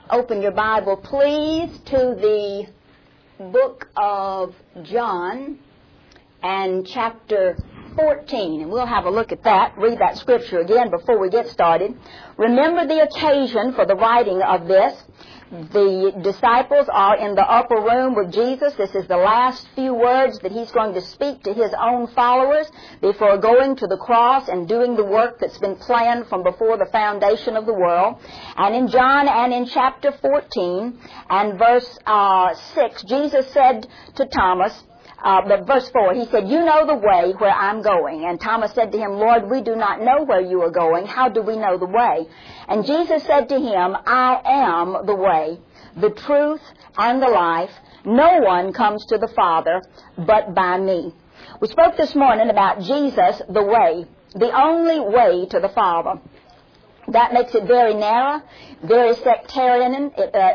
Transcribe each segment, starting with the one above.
open your Bible, please, to the book of John and chapter 14. And we'll have a look at that, read that scripture again before we get started. Remember the occasion for the writing of this. The disciples are in the upper room with Jesus. This is the last few words that he's going to speak to his own followers before going to the cross and doing the work that's been planned from before the foundation of the world. And in John and in chapter 14 and verse 6, Jesus said to Thomas, verse 4, he said, "You know the way where I'm going." And Thomas said to him, "Lord, we do not know where you are going. How do we know the way?" And Jesus said to him, "I am the way, the truth, and the life. No one comes to the Father but by me." We spoke this morning about Jesus, the way, the only way to the Father. That makes it very narrow, very sectarian,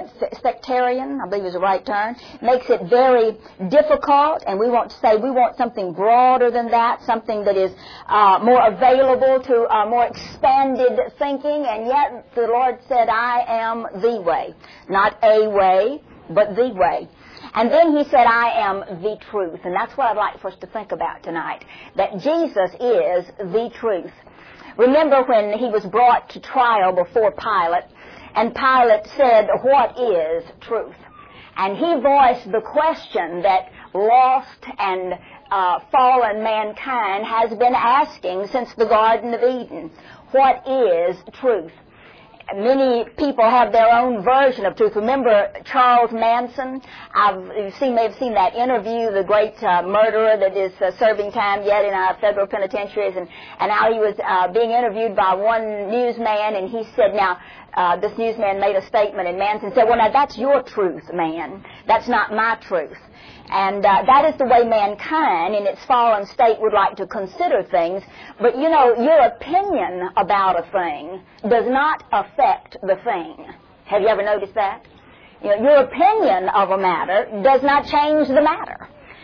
I believe is the right term. Makes it very difficult, and we want to say we want something broader than that, something that is more available to more expanded thinking, and yet the Lord said, "I am the way." Not a way, but the way. And then he said, "I am the truth." And that's what I'd like for us to think about tonight, that Jesus is the truth. Remember when he was brought to trial before Pilate, and Pilate said, "What is truth?" And he voiced the question that lost and fallen mankind has been asking since the Garden of Eden. What is truth? Many people have their own version of truth. Remember Charles Manson? You may have seen that interview, the great murderer that is serving time yet in our federal penitentiaries, and how he was being interviewed by one newsman, and he said, this newsman made a statement, and Manson said, "Well, now that's your truth, man. That's not my truth." And that is the way mankind in its fallen state would like to consider things. But, you know, your opinion about a thing does not affect the thing. Have you ever noticed that? You know, your opinion of a matter does not change the matter.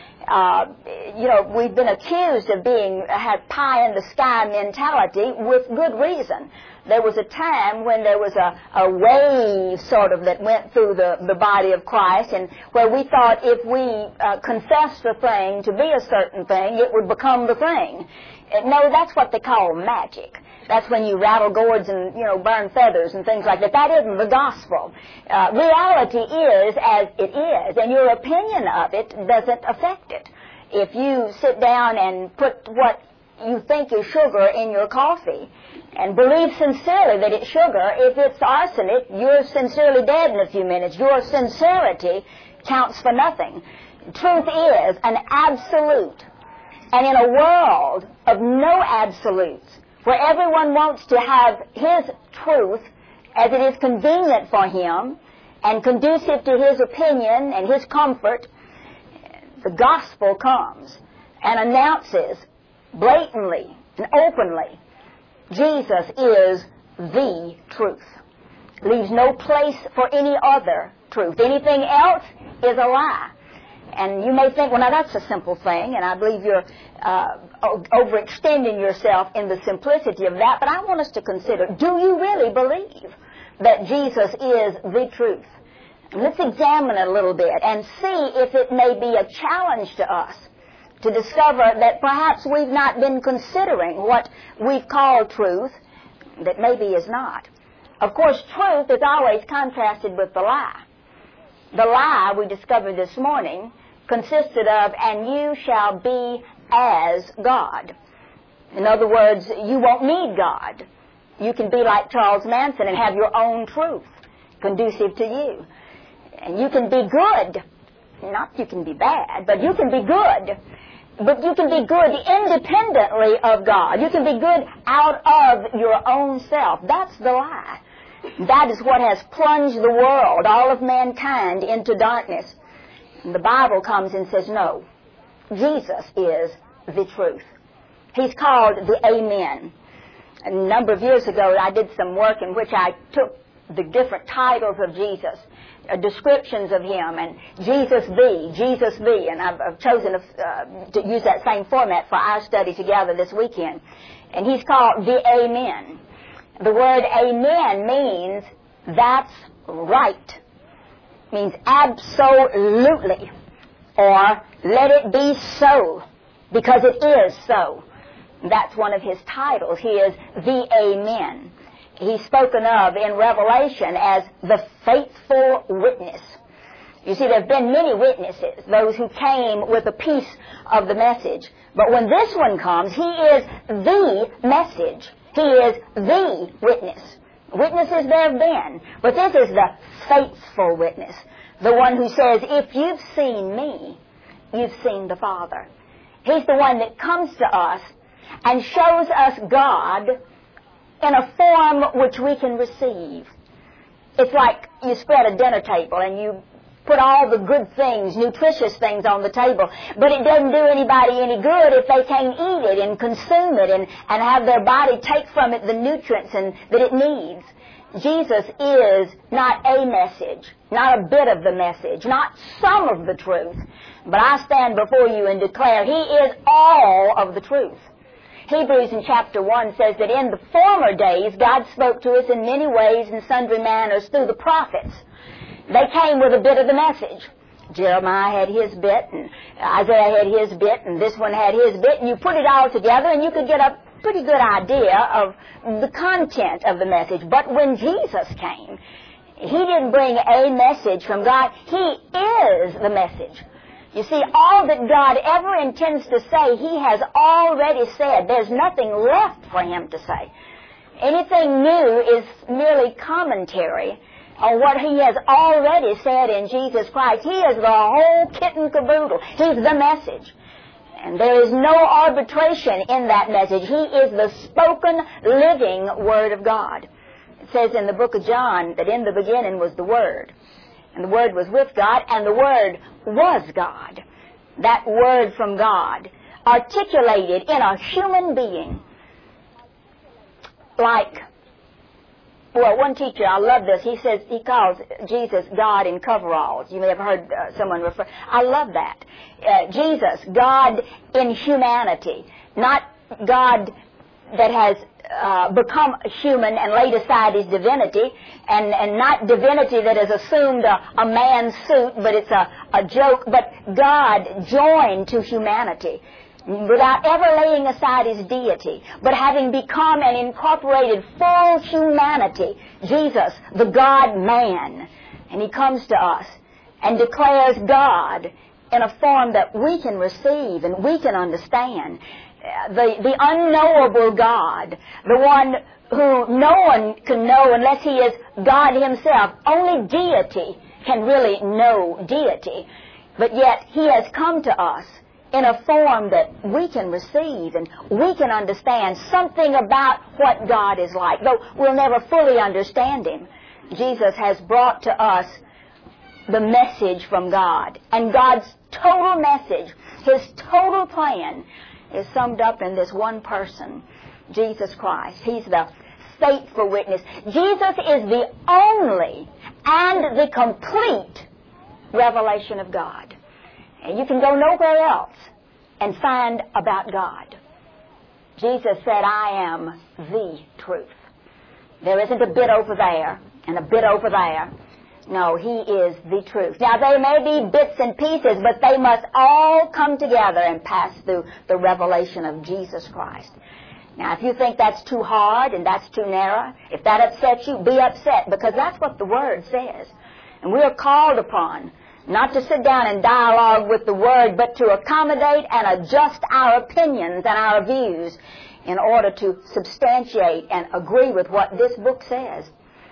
We've been accused of had pie-in-the-sky mentality with good reason. There was a time when there was a wave sort of that went through the body of Christ, and where we thought if we confessed the thing to be a certain thing, it would become the thing. No, that's what they call magic. That's when you rattle gourds and, burn feathers and things like that. That isn't the gospel. Reality is as it is, and your opinion of it doesn't affect it. If you sit down and put what you think is sugar in your coffee and believe sincerely that it's sugar, if it's arsenic, you're sincerely dead in a few minutes. Your sincerity counts for nothing. Truth is an absolute. And in a world of no absolutes, where everyone wants to have his truth as it is convenient for him and conducive to his opinion and his comfort, the gospel comes and announces blatantly and openly, Jesus is the truth. Leaves no place for any other truth. Anything else is a lie. And you may think, well, now that's a simple thing, and I believe you're overextending yourself in the simplicity of that, but I want us to consider, do you really believe that Jesus is the truth? And let's examine it a little bit and see if it may be a challenge to us to discover that perhaps we've not been considering what we've called truth that maybe is not. Of course, truth is always contrasted with the lie. The lie, we discovered this morning, consisted of, "And you shall be as God." In other words, you won't need God. You can be like Charles Manson and have your own truth conducive to you. And you can be good. Not you can be bad, but you can be good. But you can be good independently of God. You can be good out of your own self. That's the lie. That is what has plunged the world, all of mankind, into darkness. And the Bible comes and says, no, Jesus is the truth. He's called the Amen. A number of years ago, I did some work in which I took the different titles of Jesus, descriptions of him, and Jesus the, and I've chosen to use that same format for our study together this weekend. And he's called the Amen. The word Amen means that's right means absolutely, or let it be so, because it is so. That's one of his titles. He is the Amen. He's spoken of in Revelation as the faithful witness. You see, there have been many witnesses, those who came with a piece of the message. But when this one comes, he is the message. He is the witness. Witnesses there have been, but this is the faithful witness, the one who says, if you've seen me, you've seen the Father. He's the one that comes to us and shows us God in a form which we can receive. It's like you spread a dinner table and you put all the good things, nutritious things on the table, but it doesn't do anybody any good if they can't eat it and consume it and have their body take from it the nutrients that it needs. Jesus is not a message, not a bit of the message, not some of the truth, but I stand before you and declare He is all of the truth. Hebrews in chapter 1 says that in the former days God spoke to us in many ways and sundry manners through the prophets. They came with a bit of the message. Jeremiah had his bit, and Isaiah had his bit, and this one had his bit, and you put it all together and you could get a pretty good idea of the content of the message. But when Jesus came, He didn't bring a message from God. He is the message. You see, all that God ever intends to say, He has already said. There's nothing left for Him to say. Anything new is merely commentary on what He has already said in Jesus Christ. He is the whole kit and caboodle. He's the message. And there is no arbitration in that message. He is the spoken, living Word of God. It says in the book of John that in the beginning was the Word. And the Word was with God, and the Word was God. That Word from God, articulated in a human being. Like, well, one teacher, I love this, he says, he calls Jesus God in coveralls. You may have heard someone refer. I love that. Jesus, God in humanity. Not God that has become human and laid aside His divinity, and not divinity that has assumed a man's suit, but it's a joke, but God joined to humanity without ever laying aside His deity, but having become and incorporated full humanity, Jesus, the God-man. And He comes to us and declares God in a form that we can receive and we can understand. The unknowable God, the one who no one can know unless He is God Himself. Only deity can really know deity. But yet He has come to us in a form that we can receive and we can understand something about what God is like. Though we'll never fully understand Him, Jesus has brought to us the message from God. And God's total message, His total plan, is summed up in this one person, Jesus Christ. He's the faithful witness. Jesus is the only and the complete revelation of God. And you can go nowhere else and find about God. Jesus said, I am the truth. There isn't a bit over there and a bit over there. No, He is the truth. Now, there may be bits and pieces, but they must all come together and pass through the revelation of Jesus Christ. Now, if you think that's too hard and that's too narrow, if that upsets you, be upset, because that's what the Word says. And we are called upon not to sit down and dialogue with the Word, but to accommodate and adjust our opinions and our views in order to substantiate and agree with what this book says.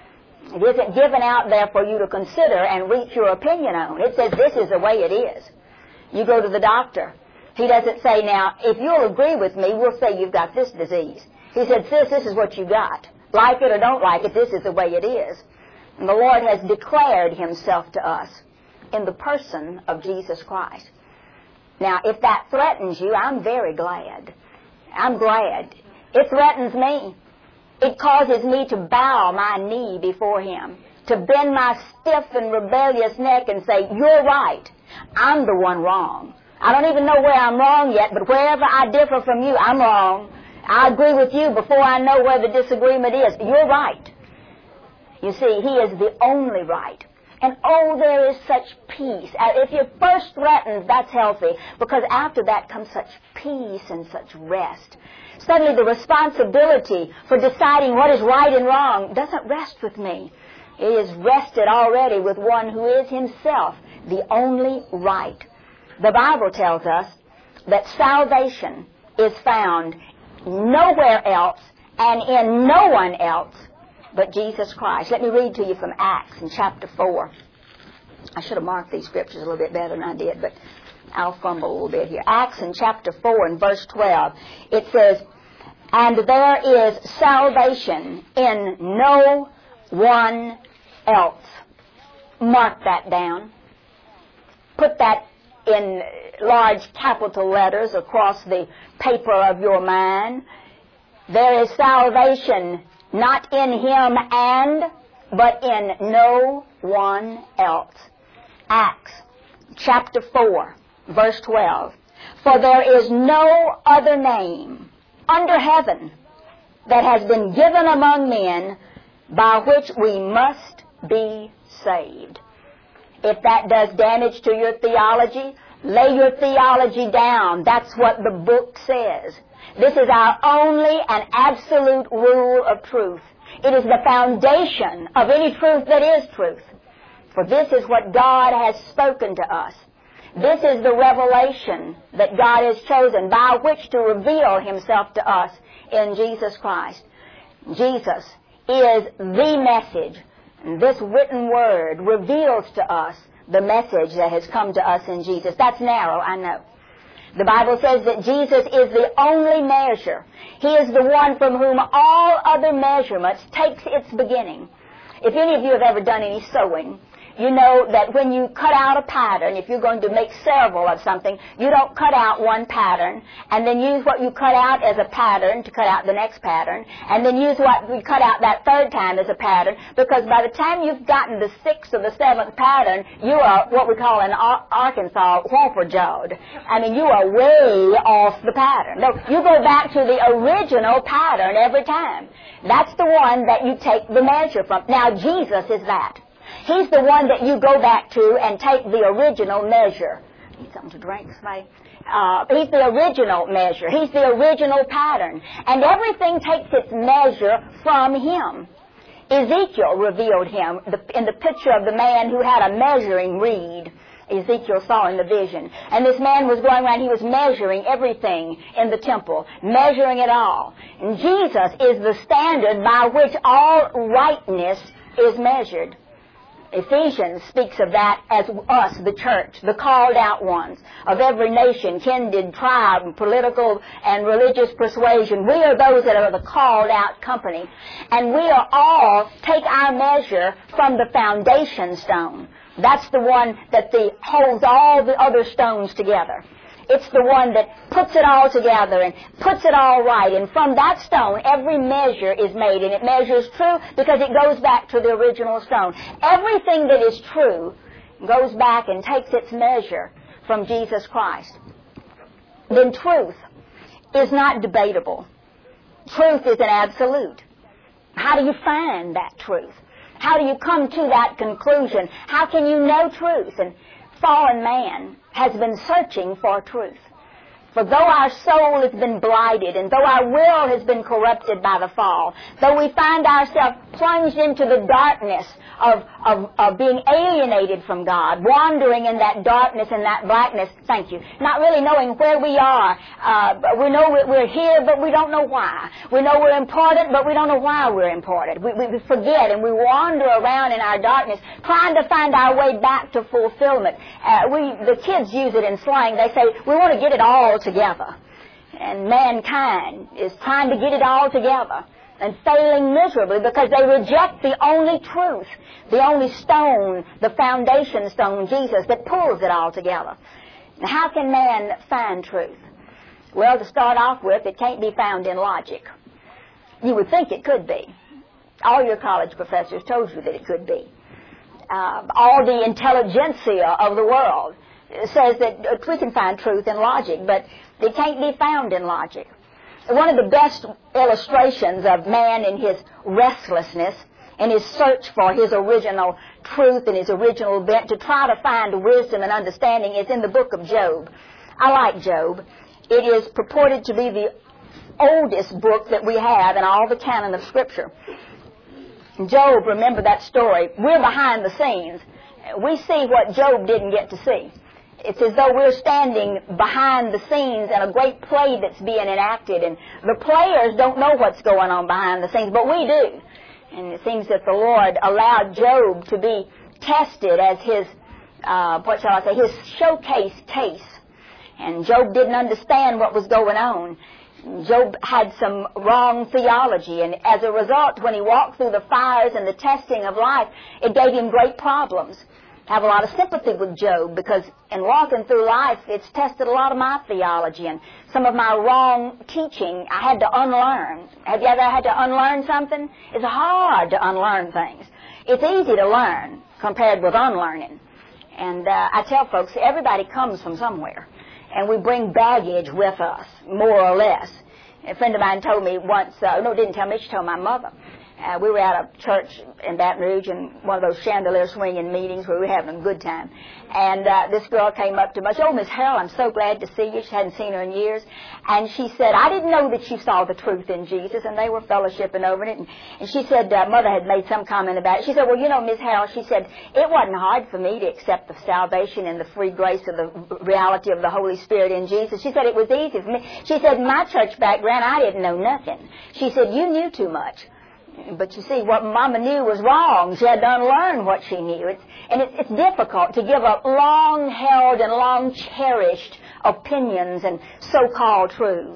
It isn't given out there for you to consider and reach your opinion on. It says this is the way it is. You go to the doctor. He doesn't say, now, if you'll agree with me, we'll say you've got this disease. He said, sis, this is what you got. Like it or don't like it, this is the way it is. And the Lord has declared Himself to us in the person of Jesus Christ. Now, if that threatens you, I'm very glad. I'm glad. It threatens me. It causes me to bow my knee before Him, to bend my stiff and rebellious neck and say, you're right. I'm the one wrong. I don't even know where I'm wrong yet, but wherever I differ from you, I'm wrong. I agree with you before I know where the disagreement is. You're right. You see, He is the only right. And oh, there is such peace. If you're first threatened, that's healthy, because after that comes such peace and such rest. Suddenly the responsibility for deciding what is right and wrong doesn't rest with me. It is rested already with one who is Himself the only right. The Bible tells us that salvation is found nowhere else and in no one else but Jesus Christ. Let me read to you from Acts in chapter 4. I should have marked these scriptures a little bit better than I did, but I'll fumble a little bit here. Acts in chapter 4 and verse 12. It says, "And there is salvation in no one else." Mark that down. Put that in large capital letters across the paper of your mind. There is salvation not in Him but in no one else. Acts chapter 4, verse 12. "For there is no other name under heaven that has been given among men by which we must be saved." If that does damage to your theology, lay your theology down. That's what the book says. This is our only and absolute rule of truth. It is the foundation of any truth that is truth. For this is what God has spoken to us. This is the revelation that God has chosen by which to reveal Himself to us in Jesus Christ. Jesus is the message. And this written word reveals to us the message that has come to us in Jesus. That's narrow, I know. The Bible says that Jesus is the only measure. He is the one from whom all other measurements takes its beginning. If any of you have ever done any sewing, you know that when you cut out a pattern, if you're going to make several of something, you don't cut out one pattern and then use what you cut out as a pattern to cut out the next pattern, and then use what we cut out that third time as a pattern, because by the time you've gotten the sixth or the seventh pattern, you are what we call in Arkansas whopper-jawed. I mean, you are way off the pattern. No, you go back to the original pattern every time. That's the one that you take the measure from. Now, Jesus is that. He's the one that you go back to and take the original measure. Need something to drink, somebody? He's the original measure. He's the original pattern. And everything takes its measure from Him. Ezekiel revealed Him in the picture of the man who had a measuring reed. Ezekiel saw in the vision. And this man was going around, he was measuring everything in the temple, measuring it all. And Jesus is the standard by which all rightness is measured. Ephesians speaks of that as us, the church, the called out ones of every nation, kindred, tribe, political and religious persuasion. We are those that are the called out company. And we are all take our measure from the foundation stone. That's the one that holds all the other stones together. It's the one that puts it all together and puts it all right. And from that stone, every measure is made. And it measures true because it goes back to the original stone. Everything that is true goes back and takes its measure from Jesus Christ. Then truth is not debatable. Truth is an absolute. How do you find that truth? How do you come to that conclusion? How can you know truth? And fallen man has been searching for truth. For though our soul has been blighted, and though our will has been corrupted by the fall, though we find ourselves plunged into the darkness of being alienated from God, wandering in that darkness and that blackness, thank you, not really knowing where we are. We know we're here, but we don't know why. We know we're important, but we don't know why we're important. We forget and we wander around in our darkness, trying to find our way back to fulfillment. The kids use it in slang. They say, we want to get it all together. And mankind is trying to get it all together and failing miserably because they reject the only truth, the only stone, the foundation stone, Jesus, that pulls it all together. Now, how can man find truth? Well, to start off with, it can't be found in logic. You would think it could be. All your college professors told you that it could be. All the intelligentsia of the world says that we can find truth in logic, but it can't be found in logic. One of the best illustrations of man in his restlessness in his search for his original truth and his original bent to try to find wisdom and understanding is in the book of Job. I like Job. It is purported to be the oldest book that we have in all the canon of Scripture. Job, remember that story. We're behind the scenes. We see what Job didn't get to see. It's as though we're standing behind the scenes in a great play that's being enacted, and the players don't know what's going on behind the scenes, but we do. And it seems that the Lord allowed Job to be tested as his, his showcase case. And Job didn't understand what was going on. Job had some wrong theology, and as a result, when he walked through the fires and the testing of life, it gave him great problems. I have a lot of sympathy with Job, because in walking through life, it's tested a lot of my theology and some of my wrong teaching I had to unlearn. Have you ever had to unlearn something? It's hard to unlearn things. It's easy to learn compared with unlearning. And I tell folks, everybody comes from somewhere. And we bring baggage with us, more or less. A friend of mine told me once, didn't tell me, she told my mother. We were at a church in Baton Rouge in one of those chandelier swinging meetings where we were having a good time. And this girl came up to me. She said, "Oh, Miss Harold, I'm so glad to see you." She hadn't seen her in years. And she said, "I didn't know that you saw the truth in Jesus." And they were fellowshipping over it. And she said, Mother had made some comment about it. She said, "Well, you know, Miss Harold," she said, "it wasn't hard for me to accept the salvation and the free grace of the reality of the Holy Spirit in Jesus." She said, "It was easy for me." She said, "In my church background, I didn't know nothing." She said, "You knew too much." But you see, what Mama knew was wrong. She had to unlearn what she knew. It's difficult to give up long-held and long-cherished opinions and so-called truths.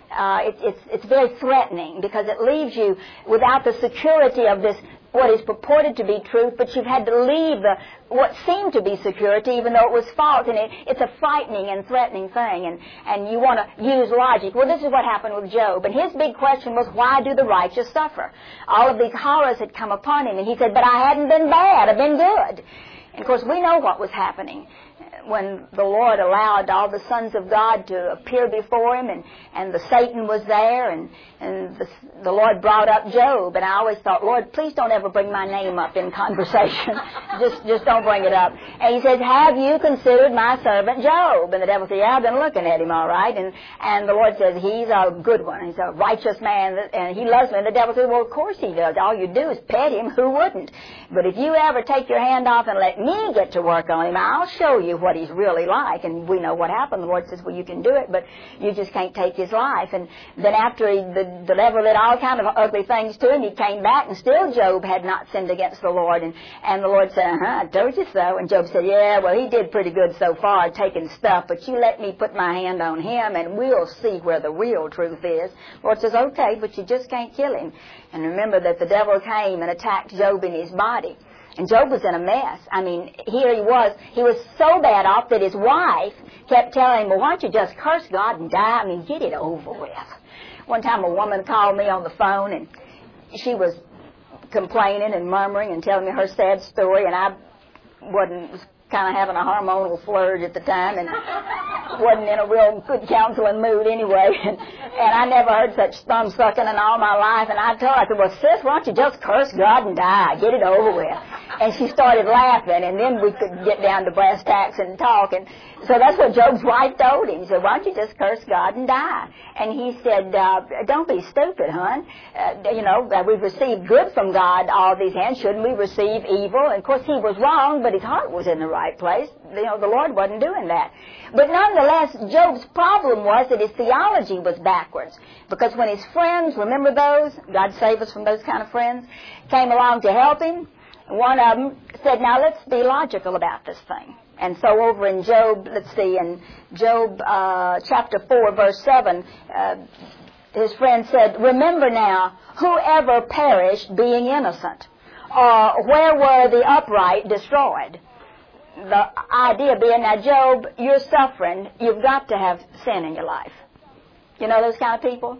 It's very threatening, because it leaves you without the security of this, what is purported to be truth, but you've had to leave what seemed to be security, even though it was false, and it's a frightening and threatening thing, and you want to use logic. Well, this is what happened with Job, and his big question was, why do the righteous suffer? All of these horrors had come upon him, and he said, "But I hadn't been bad, I've been good." And of course, we know what was happening when the Lord allowed all the sons of God to appear before him, and the Satan was there, and the Lord brought up Job, and I always thought, "Lord, please don't ever bring my name up in conversation." just don't bring it up. And he says, "Have you considered my servant Job?" And the devil said, "Yeah, I've been looking at him, all right." And the Lord says, "He's a good one. He's a righteous man, and he loves me." And the devil says, "Well, of course he does. All you do is pet him. Who wouldn't? But if you ever take your hand off and let me get to work on him, I'll show you what he's really like." And we know what happened. The Lord says, "Well, you can do it, but you just can't take his life." And then after the devil did all kind of ugly things to him, he came back, and still Job had not sinned against the Lord. And the Lord said, "I told you so." And Job said, "Yeah, well, he did pretty good so far, taking stuff, but you let me put my hand on him, and we'll see where the real truth is." The Lord says, "Okay, but you just can't kill him." And remember that the devil came and attacked Job in his body. And Job was in a mess. I mean, here he was so bad off that his wife kept telling him, "Well, why don't you just curse God and die? I mean, get it over with." One time a woman called me on the phone, and she was complaining and murmuring and telling me her sad story, and I was kind of having a hormonal flurry at the time, and wasn't in a real good counseling mood anyway. And I never heard such thumb sucking in all my life. And I told her, I said, "Well, sis, why don't you just curse God and die? Get it over with." And she started laughing, and then we could get down to brass tacks and talk. And so that's what Job's wife told him. He said, "Why don't you just curse God and die?" And he said, "Don't be stupid, hon. We've received good from God all these hands. Shouldn't we receive evil?" And of course, he was wrong, but his heart was in the right place. The Lord wasn't doing that. But nonetheless, Job's problem was that his theology was backwards. Because when his friends, remember those? God save us from those kind of friends, came along to help him, one of them said, "Now let's be logical about this thing." And so over in Job, in Job chapter 4, verse 7, his friend said, "Remember now, whoever perished being innocent, or where were the upright destroyed?" The idea being, now, Job, you're suffering. You've got to have sin in your life. You know those kind of people?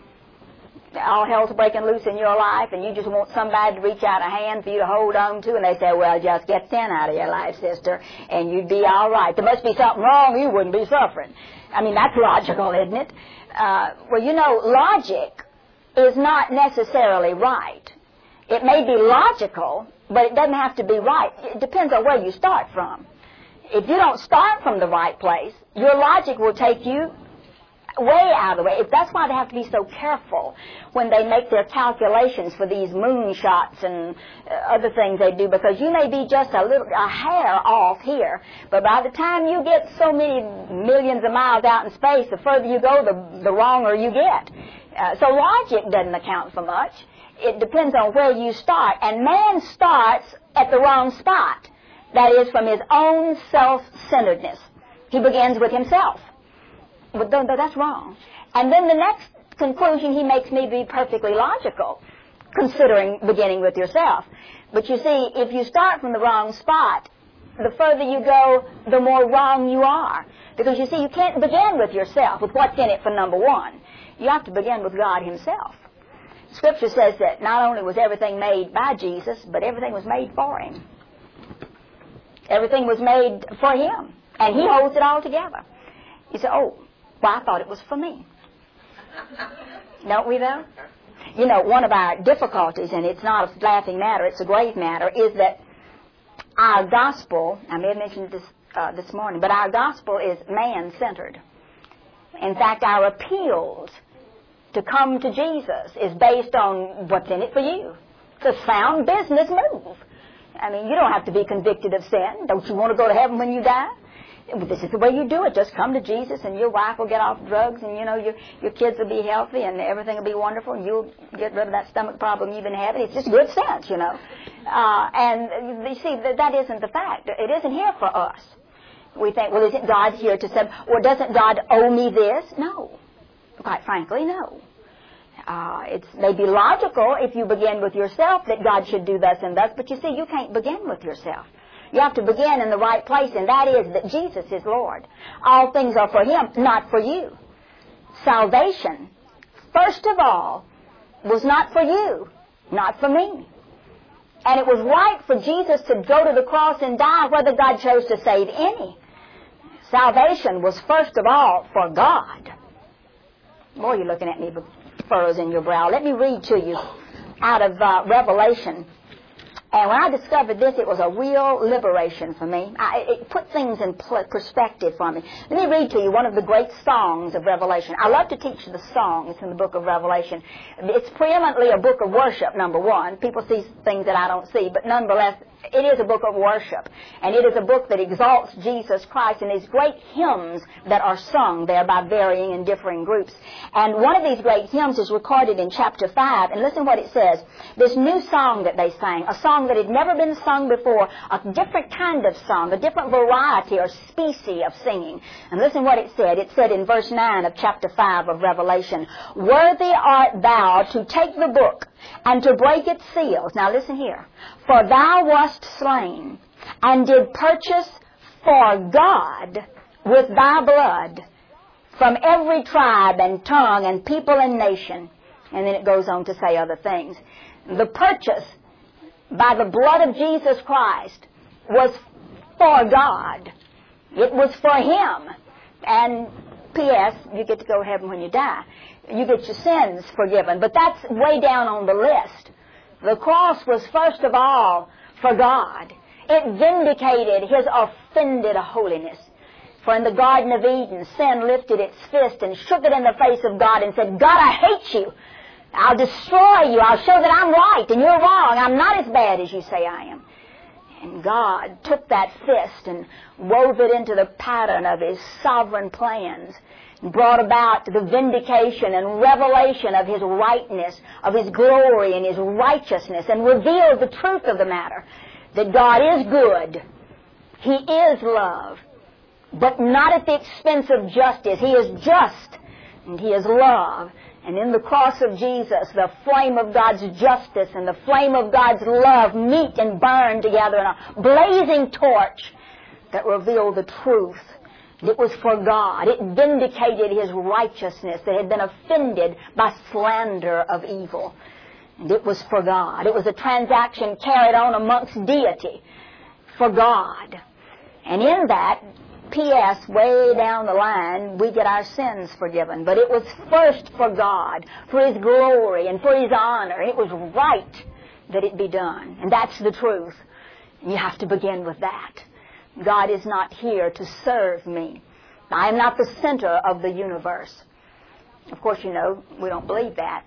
All hell's breaking loose in your life, and you just want somebody to reach out a hand for you to hold on to, and they say, "Well, just get sin out of your life, sister, and you'd be all right. There must be something wrong. You wouldn't be suffering." I mean, that's logical, isn't it? Logic is not necessarily right. It may be logical, but it doesn't have to be right. It depends on where you start from. If you don't start from the right place, your logic will take you way out of the way. That's why they have to be so careful when they make their calculations for these moonshots and other things they do, because you may be just a hair off here, but by the time you get so many millions of miles out in space, the further you go, the wronger you get. So logic doesn't account for much. It depends on where you start, and man starts at the wrong spot. That is, from his own self-centeredness. He begins with himself. But that's wrong. And then the next conclusion he makes may be perfectly logical, considering beginning with yourself. But you see, if you start from the wrong spot, the further you go, the more wrong you are. Because you see, you can't begin with yourself, with what's in it for number one. You have to begin with God himself. Scripture says that not only was everything made by Jesus, but everything was made for him. Everything was made for him. And he holds it all together. You say, oh, well, I thought it was for me. Don't we, though? You know, one of our difficulties, and it's not a laughing matter, it's a grave matter, is that our gospel, I may have mentioned this this morning, but our gospel is man-centered. In fact, our appeals to come to Jesus is based on what's in it for you. It's a sound business move. I mean, you don't have to be convicted of sin. Don't you want to go to heaven when you die? This is the way you do it. Just come to Jesus, and your wife will get off drugs, and, you know, your kids will be healthy, and everything will be wonderful, and you'll get rid of that stomach problem you've been having. It's just good sense, you know. And you see, that isn't the fact. It isn't here for us. We think, well, isn't God here to say, or doesn't God owe me this? No. Quite frankly, no. It's maybe logical if you begin with yourself that God should do thus and thus, but you see, you can't begin with yourself. You have to begin in the right place, and that is that Jesus is Lord. All things are for him, not for you. Salvation, first of all, was not for you, not for me. And it was right for Jesus to go to the cross and die whether God chose to save any. Salvation was first of all for God. Boy, you're looking at me with furrows in your brow. Let me read to you out of Revelation. And when I discovered this, it was a real liberation for me. It put things in perspective for me. Let me read to you one of the great songs of Revelation. I love to teach the songs in the book of Revelation. It's preeminently a book of worship, number one. People see things that I don't see, but nonetheless, it is a book of worship. And it is a book that exalts Jesus Christ, and these great hymns that are sung there by varying and differing groups. And one of these great hymns is recorded in chapter 5, and listen what it says. This new song that they sang, a song that had never been sung before, a different kind of song, a different variety or species of singing. And listen what it said. It said in verse 9 of chapter 5 of Revelation, "Worthy art thou to take the book and to break its seals." Now listen here. "For thou wast slain, and did purchase for God with thy blood from every tribe and tongue and people and nation." And then it goes on to say other things. The purchase by the blood of Jesus Christ was for God. It was for him. And P.S., you get to go to heaven when you die. You get your sins forgiven. But that's way down on the list. The cross was first of all for God. It vindicated his offended holiness. For in the Garden of Eden, sin lifted its fist and shook it in the face of God and said, "God, I hate you. I'll destroy you. I'll show that I'm right and you're wrong. I'm not as bad as you say I am." And God took that fist and wove it into the pattern of his sovereign plans and brought about the vindication and revelation of his rightness, of his glory and his righteousness, and revealed the truth of the matter, that God is good. He is love, but not at the expense of justice. He is just and he is love. And in the cross of Jesus, the flame of God's justice and the flame of God's love meet and burn together in a blazing torch that revealed the truth. It was for God. It vindicated his righteousness that had been offended by slander of evil. And it was for God. It was a transaction carried on amongst deity for God. And in that, P.S., way down the line, we get our sins forgiven. But it was first for God, for his glory and for his honor. It was right that it be done. And that's the truth. You have to begin with that. God is not here to serve me. I am not the center of the universe. Of course, you know, we don't believe that.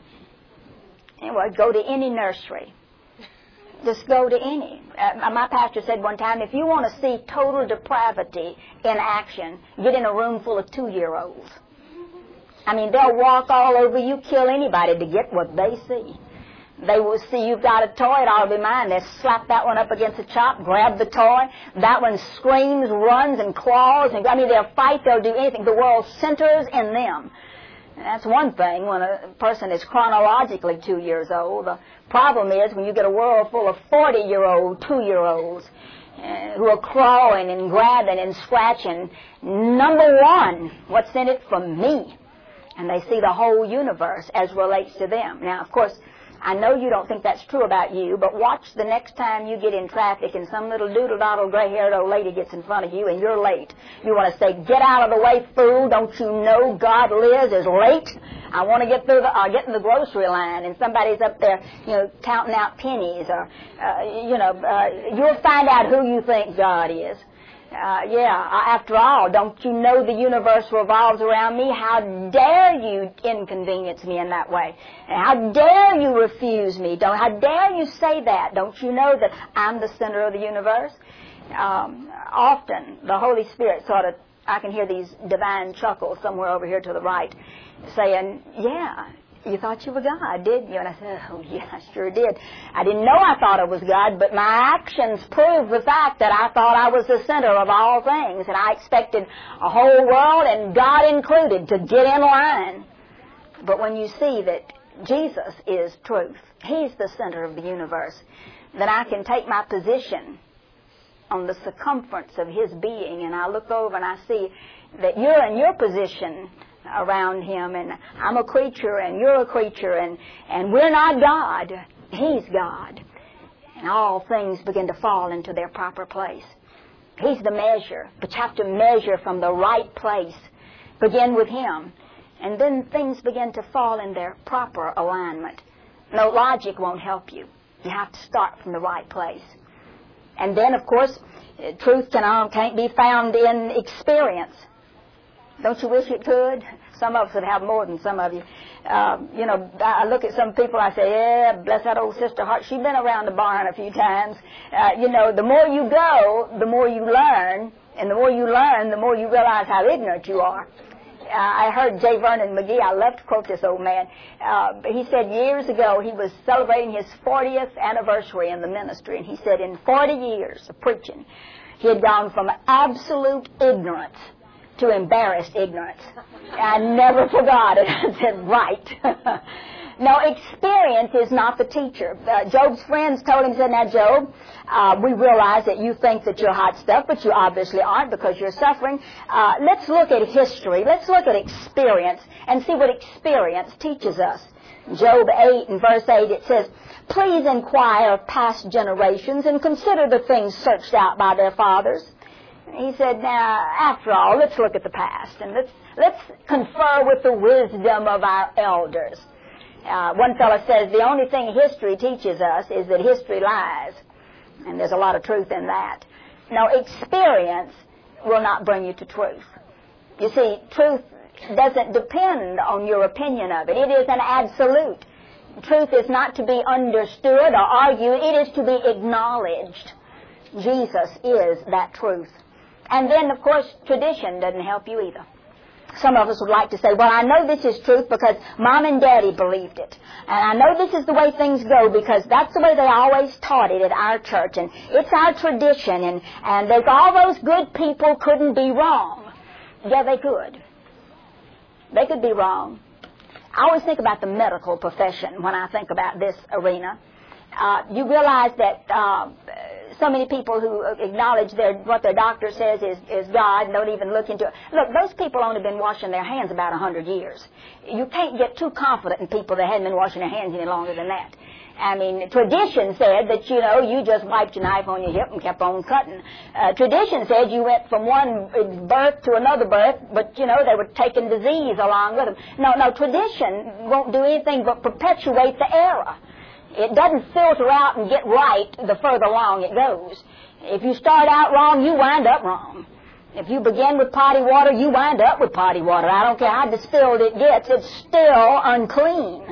Anyway, go to any nursery. Just go to any. My pastor said one time, if you want to see total depravity in action, get in a room full of 2-year-olds. I mean, they'll walk all over you, kill anybody to get what they see. They will see you've got a toy, it ought to be mine. They'll slap that one up against the chop, grab the toy. That one screams, runs, and claws. And, I mean, they'll fight, they'll do anything. The world centers in them. And that's one thing when a person is chronologically 2 years old. The problem is when you get a world full of 40-year-old 2-year-olds who are crawling and grabbing and scratching. Number one, what's in it for me? And they see the whole universe as relates to them. Now, of course, I know you don't think that's true about you, but watch the next time you get in traffic and some little doodle-doddle gray-haired old lady gets in front of you and you're late. You want to say, get out of the way, fool. Don't you know God lives is late? I want to get through get in the grocery line and somebody's up there, you know, counting out pennies or, you'll find out who you think God is. After all, don't you know the universe revolves around me? How dare you inconvenience me in that way? And how dare you refuse me? How dare you say that? Don't you know that I'm the center of the universe? Often, the Holy Spirit I can hear these divine chuckles somewhere over here to the right, saying, yeah, you thought you were God, didn't you? And I said, oh, yeah, I sure did. I didn't know I thought I was God, but my actions proved the fact that I thought I was the center of all things, and I expected a whole world, and God included, to get in line. But when you see that Jesus is truth, He's the center of the universe, then I can take my position on the circumference of His being, and I look over and I see that you're in your position around Him, and I'm a creature and you're a creature, and we're not God. He's God. And all things begin to fall into their proper place. He's the measure, but you have to measure from the right place. Begin with Him. And then things begin to fall in their proper alignment. No, logic won't help you. You have to start from the right place. And then, of course, truth can't be found in experience. Don't you wish it could? Some of us would have more than some of you. I look at some people, I say, yeah, bless that old Sister Hart. She's been around the barn a few times. The more you go, the more you learn. And the more you learn, the more you realize how ignorant you are. I heard J. Vernon McGee, I love to quote this old man. He said years ago he was celebrating his 40th anniversary in the ministry. And he said in 40 years of preaching, he had gone from absolute ignorance to embarrassed ignorance. I never forgot it. I said, right. No, experience is not the teacher. Job's friends told him, said, now, Job, we realize that you think that you're hot stuff, but you obviously aren't because you're suffering. Let's look at history. Let's look at experience and see what experience teaches us. Job 8 and verse 8, it says, please inquire of past generations and consider the things searched out by their fathers. He said, now, after all, let's look at the past and let's confer with the wisdom of our elders. One fellow says the only thing history teaches us is that history lies. And there's a lot of truth in that. Now, experience will not bring you to truth. You see, truth doesn't depend on your opinion of it. It is an absolute. Truth is not to be understood or argued. It is to be acknowledged. Jesus is that truth. And then, of course, tradition doesn't help you either. Some of us would like to say, well, I know this is truth because Mom and Daddy believed it. And I know this is the way things go because that's the way they always taught it at our church. And it's our tradition. And there's all those good people couldn't be wrong. Yeah, they could. They could be wrong. I always think about the medical profession when I think about this arena. You realize that so many people who acknowledge what their doctor says is God and don't even look into it. Look, those people only been washing their hands about 100 years. You can't get too confident in people that hadn't been washing their hands any longer than that. I mean, tradition said that, you just wiped your knife on your hip and kept on cutting. Tradition said you went from one birth to another birth, but, they were taking disease along with them. No, tradition won't do anything but perpetuate the error. It doesn't filter out and get right the further along it goes. If you start out wrong, you wind up wrong. If you begin with potty water, you wind up with potty water. I don't care how distilled it gets, it's still unclean.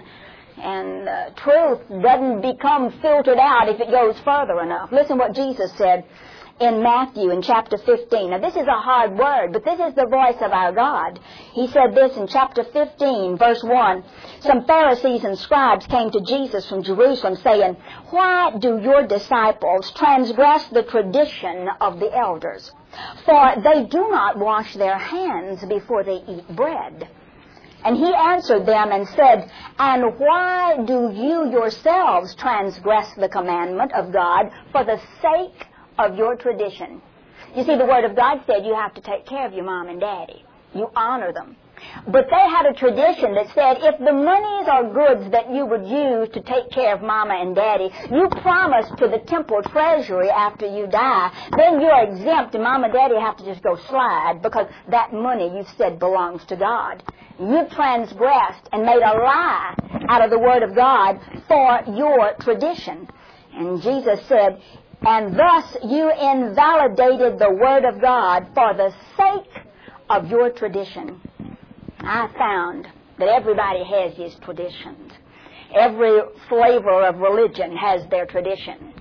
And truth doesn't become filtered out if it goes further enough. Listen what Jesus said in Matthew in chapter 15. Now this is a hard word, but this is the voice of our God. He said this in chapter 15, verse 1. Some Pharisees and scribes came to Jesus from Jerusalem saying, "Why do your disciples transgress the tradition of the elders? For they do not wash their hands before they eat bread." And he answered them and said, "And why do you yourselves transgress the commandment of God for the sake of your tradition?" You see, the Word of God said you have to take care of your mom and daddy. You honor them. But they had a tradition that said if the monies or goods that you would use to take care of mama and daddy, you promise to the temple treasury after you die, then you're exempt and mama and daddy have to just go slide because that money you've said belongs to God. You've transgressed and made a lie out of the Word of God for your tradition. And Jesus said, "And thus you invalidated the Word of God for the sake of your tradition." I found that everybody has his traditions. Every flavor of religion has their tradition.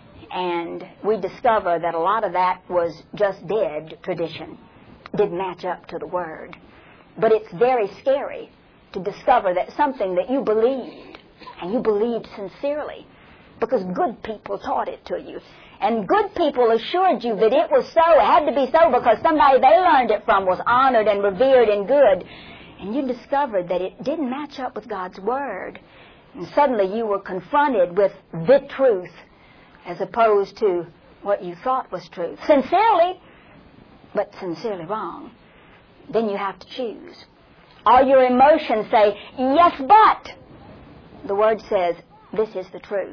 And we discover that a lot of that was just dead tradition. Didn't match up to the Word. But it's very scary to discover that something that you believed, and you believed sincerely, because good people taught it to you. And good people assured you that it was so, it had to be so because somebody they learned it from was honored and revered and good. And you discovered that it didn't match up with God's Word. And suddenly you were confronted with the truth as opposed to what you thought was truth. Sincerely, but sincerely wrong. Then you have to choose. All your emotions say, "Yes, but." The Word says, "This is the truth.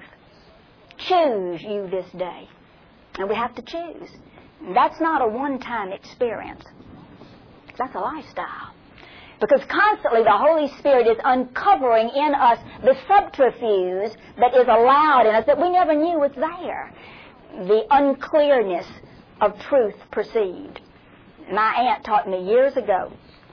Choose you this day." And we have to choose. And that's not a one-time experience. That's a lifestyle. Because constantly the Holy Spirit is uncovering in us the subterfuge that is allowed in us that we never knew was there. The unclearness of truth perceived. My aunt taught me years ago.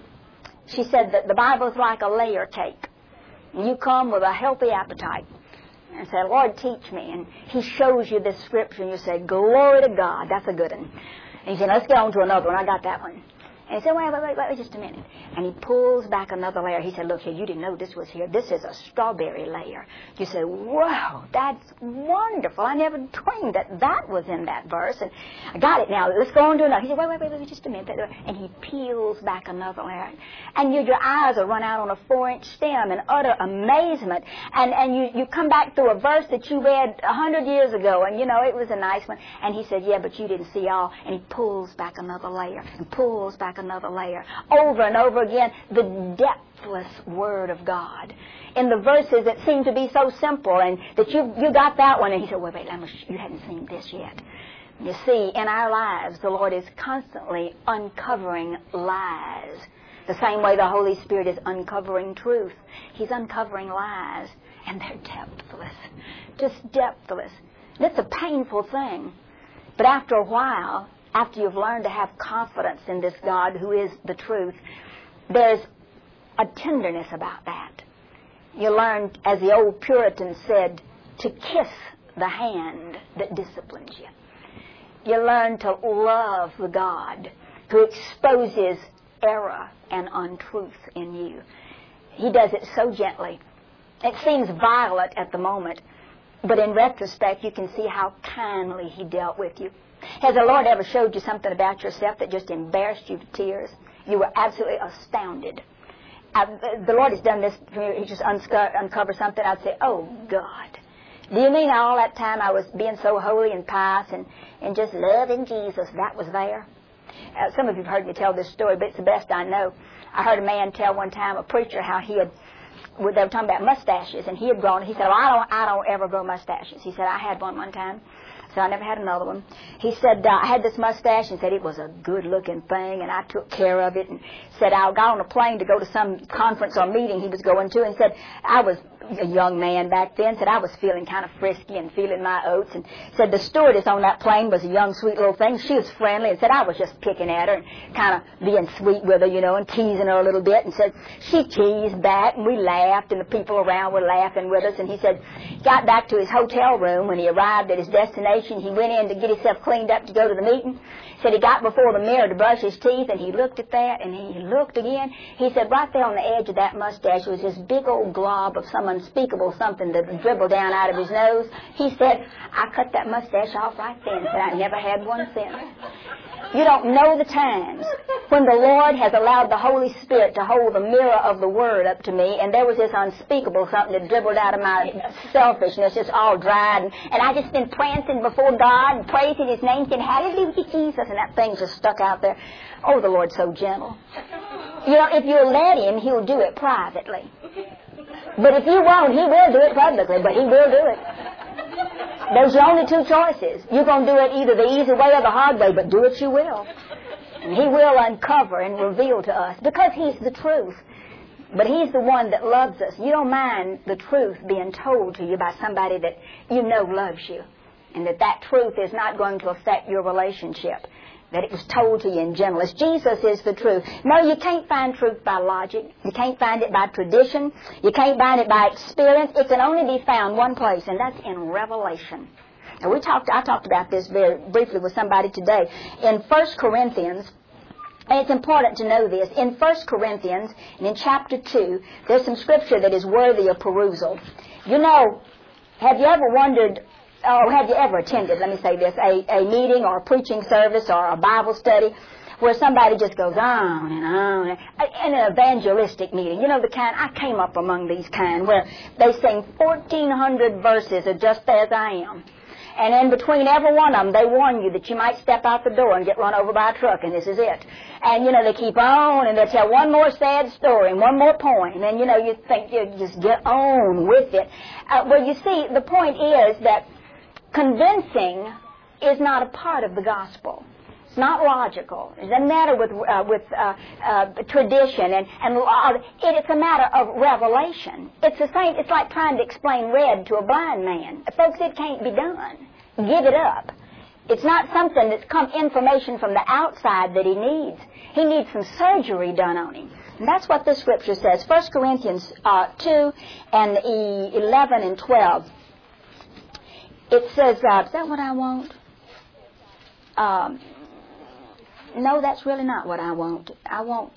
She said that the Bible is like a layer cake. You come with a healthy appetite and say, "Lord, teach me." And He shows you this scripture and you say, "Glory to God, that's a good one." And He said, "Let's get on to another one. I got that one." And he said, wait just a minute. And he pulls back another layer. He said, "Look here, you didn't know this was here. This is a strawberry layer." You say, "Wow, that's wonderful. I never dreamed that was in that verse." And I got it now. Let's go on to another. He said, wait just a minute. And he peels back another layer. And your eyes will run out on a 4-inch stem in utter amazement. And you come back through a verse that you read 100 years ago. And, it was a nice one. And he said, "Yeah, but you didn't see all." And he pulls back another layer and pulls back another layer, over and over again, the depthless Word of God. In the verses that seem to be so simple, and that you got that one, and he said, wait, you hadn't seen this yet. You see, in our lives, the Lord is constantly uncovering lies. The same way the Holy Spirit is uncovering truth. He's uncovering lies, and they're depthless, just depthless. And it's a painful thing, but after a while, after you've learned to have confidence in this God who is the truth, there's a tenderness about that. You learn, as the old Puritans said, to kiss the hand that disciplines you. You learn to love the God who exposes error and untruth in you. He does it so gently. It seems violent at the moment, but in retrospect you can see how kindly He dealt with you. Has the Lord ever showed you something about yourself that just embarrassed you to tears? You were absolutely astounded. The Lord has done this for me. He just uncovered something. I'd say, "Oh, God. Do you mean all that time I was being so holy and pious and just loving Jesus, that was there?" Some of you have heard me tell this story, but it's the best I know. I heard a man tell one time, a preacher, how they were talking about mustaches, and he had grown. He said, "Well, I don't ever grow mustaches." He said, "I had one time. So I never had another one." He said, "I had this mustache," and said it was a good-looking thing, and I took care of it, and said I got on a plane to go to some conference or meeting he was going to, and said I was a young man back then, said I was feeling kind of frisky and feeling my oats, and said the stewardess on that plane was a young, sweet little thing. She was friendly, and said I was just picking at her and kind of being sweet with her, you know, and teasing her a little bit, and said she teased back, and we laughed, and the people around were laughing with us, and he said got back to his hotel room. When he arrived at his destination, he went in to get himself cleaned up to go to the meeting. Said he got before the mirror to brush his teeth, and he looked at that, and he looked again. He said right there on the edge of that mustache was this big old glob of some unspeakable something that dribbled down out of his nose. He said, I cut that mustache off right then. Said I never had one since. You don't know the times when the Lord has allowed the Holy Spirit to hold the mirror of the Word up to me, and there was this unspeakable something that dribbled out of my selfishness, just all dried, and I just been prancing before God and praising His name, saying, Hallelujah, Jesus, and that thing just stuck out there. Oh, the Lord's so gentle. You know, if you'll let Him, He'll do it privately. But if you won't, He will do it publicly, but He will do it. There's only two choices. You're going to do it either the easy way or the hard way, but do it you will. And He will uncover and reveal to us because He's the truth. But He's the one that loves us. You don't mind the truth being told to you by somebody that you know loves you, and that truth is not going to affect your relationship, that it was told to you in gentleness. Jesus is the truth. No, you can't find truth by logic. You can't find it by tradition. You can't find it by experience. It can only be found one place, and that's in Revelation. And I talked about this very briefly with somebody today. In 1 Corinthians, and it's important to know this, in 1 Corinthians, and in chapter 2, there's some scripture that is worthy of perusal. You know, have you ever wondered, or have you ever attended, let me say this, a meeting or a preaching service or a Bible study where somebody just goes on and on, in an evangelistic meeting, you know, the kind, I came up among these kind, where they sing 1,400 verses of Just As I Am. And in between every one of them, they warn you that you might step out the door and get run over by a truck, and this is it. And, you know, they keep on, and they'll tell one more sad story and one more point, and then, you know, you think you just get on with it. Well, you see, the point is that convincing is not a part of the gospel. It's not logical. It doesn't matter with tradition and law. It's a matter of revelation. It's the same. It's like trying to explain red to a blind man. Folks, it can't be done. Give it up. It's not something that's come information from the outside that he needs. He needs some surgery done on him. And that's what the scripture says. 1 Corinthians 2 and 11 and 12. It says, is that what I want? No, that's really not what I want. I want,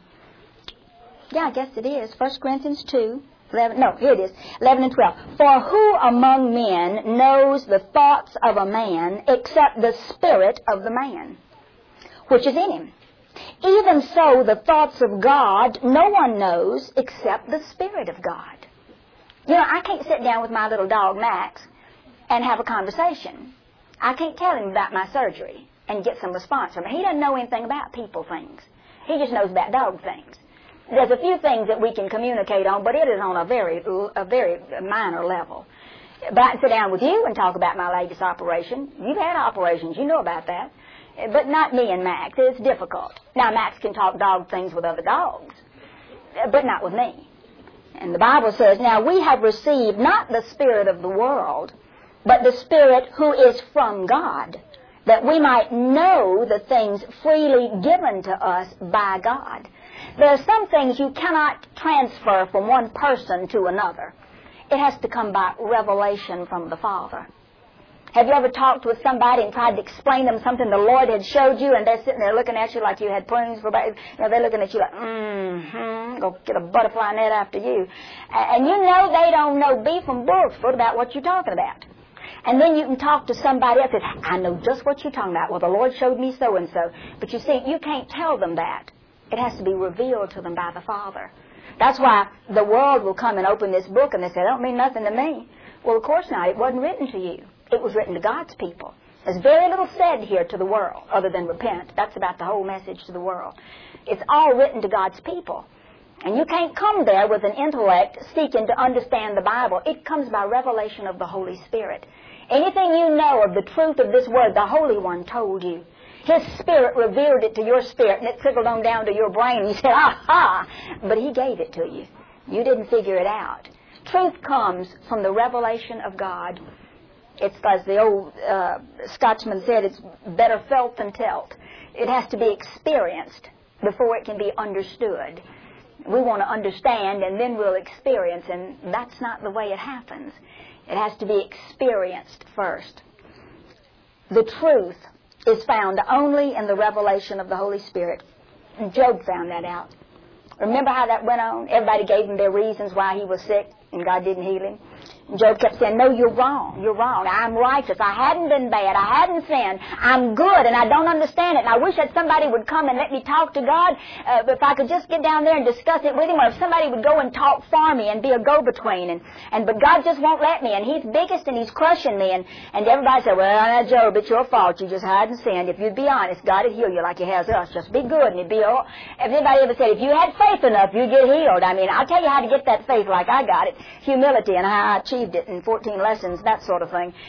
I guess it is. 1 Corinthians 2, 11, no, here it is, 11 and 12. For who among men knows the thoughts of a man except the spirit of the man, which is in him? Even so, the thoughts of God no one knows except the Spirit of God. You know, I can't sit down with my little dog, Max, and have a conversation. I can't tell him about my surgery and get some response from him. He doesn't know anything about people things. He just knows about dog things. There's a few things that we can communicate on, but it is on a very minor level. But I can sit down with you and talk about my latest operation. You've had operations. You know about that. But not me and Max. It's difficult. Now, Max can talk dog things with other dogs, but not with me. And the Bible says, now we have received not the spirit of the world, but the Spirit who is from God, that we might know the things freely given to us by God. There are some things you cannot transfer from one person to another. It has to come by revelation from the Father. Have you ever talked with somebody and tried to explain them something the Lord had showed you, and they're sitting there looking at you like you had prunes for breakfast? You know, they're looking at you like, go get a butterfly net after you. And you know they don't know beef from bull's foot about what you're talking about. And then you can talk to somebody else and say, I know just what you're talking about. Well, the Lord showed me so-and-so. But you see, you can't tell them that. It has to be revealed to them by the Father. That's why the world will come and open this book and they say, it don't mean nothing to me. Well, of course not. It wasn't written to you. It was written to God's people. There's very little said here to the world other than repent. That's about the whole message to the world. It's all written to God's people. And you can't come there with an intellect seeking to understand the Bible. It comes by revelation of the Holy Spirit. Anything you know of the truth of this word, the Holy One told you. His Spirit revealed it to your spirit, and it trickled on down to your brain, and you said, aha! But He gave it to you. You didn't figure it out. Truth comes from the revelation of God. It's, as the old Scotsman said, it's better felt than telt. It has to be experienced before it can be understood. We want to understand and then we'll experience, and that's not the way it happens. It has to be experienced first. The truth is found only in the revelation of the Holy Spirit. And Job found that out. Remember how that went on? Everybody gave him their reasons why he was sick, and God didn't heal him. And Job kept saying, no, you're wrong. You're wrong. I'm righteous. I hadn't been bad. I hadn't sinned. I'm good, and I don't understand it. And I wish that somebody would come and let me talk to God. If I could just get down there and discuss it with him, or if somebody would go and talk for me and be a go-between. But God just won't let me, and he's biggest, and he's crushing me. And everybody said, well, now, Job, it's your fault. You just hadn't sinned. If you'd be honest, God would heal you like he has us. Just be good, and he'd be all. If anybody ever said, if you had faith enough, you'd get healed. I mean, I'll tell you how to get that faith like I got it. Humility, and how I achieved it in 14 lessons, that sort of thing.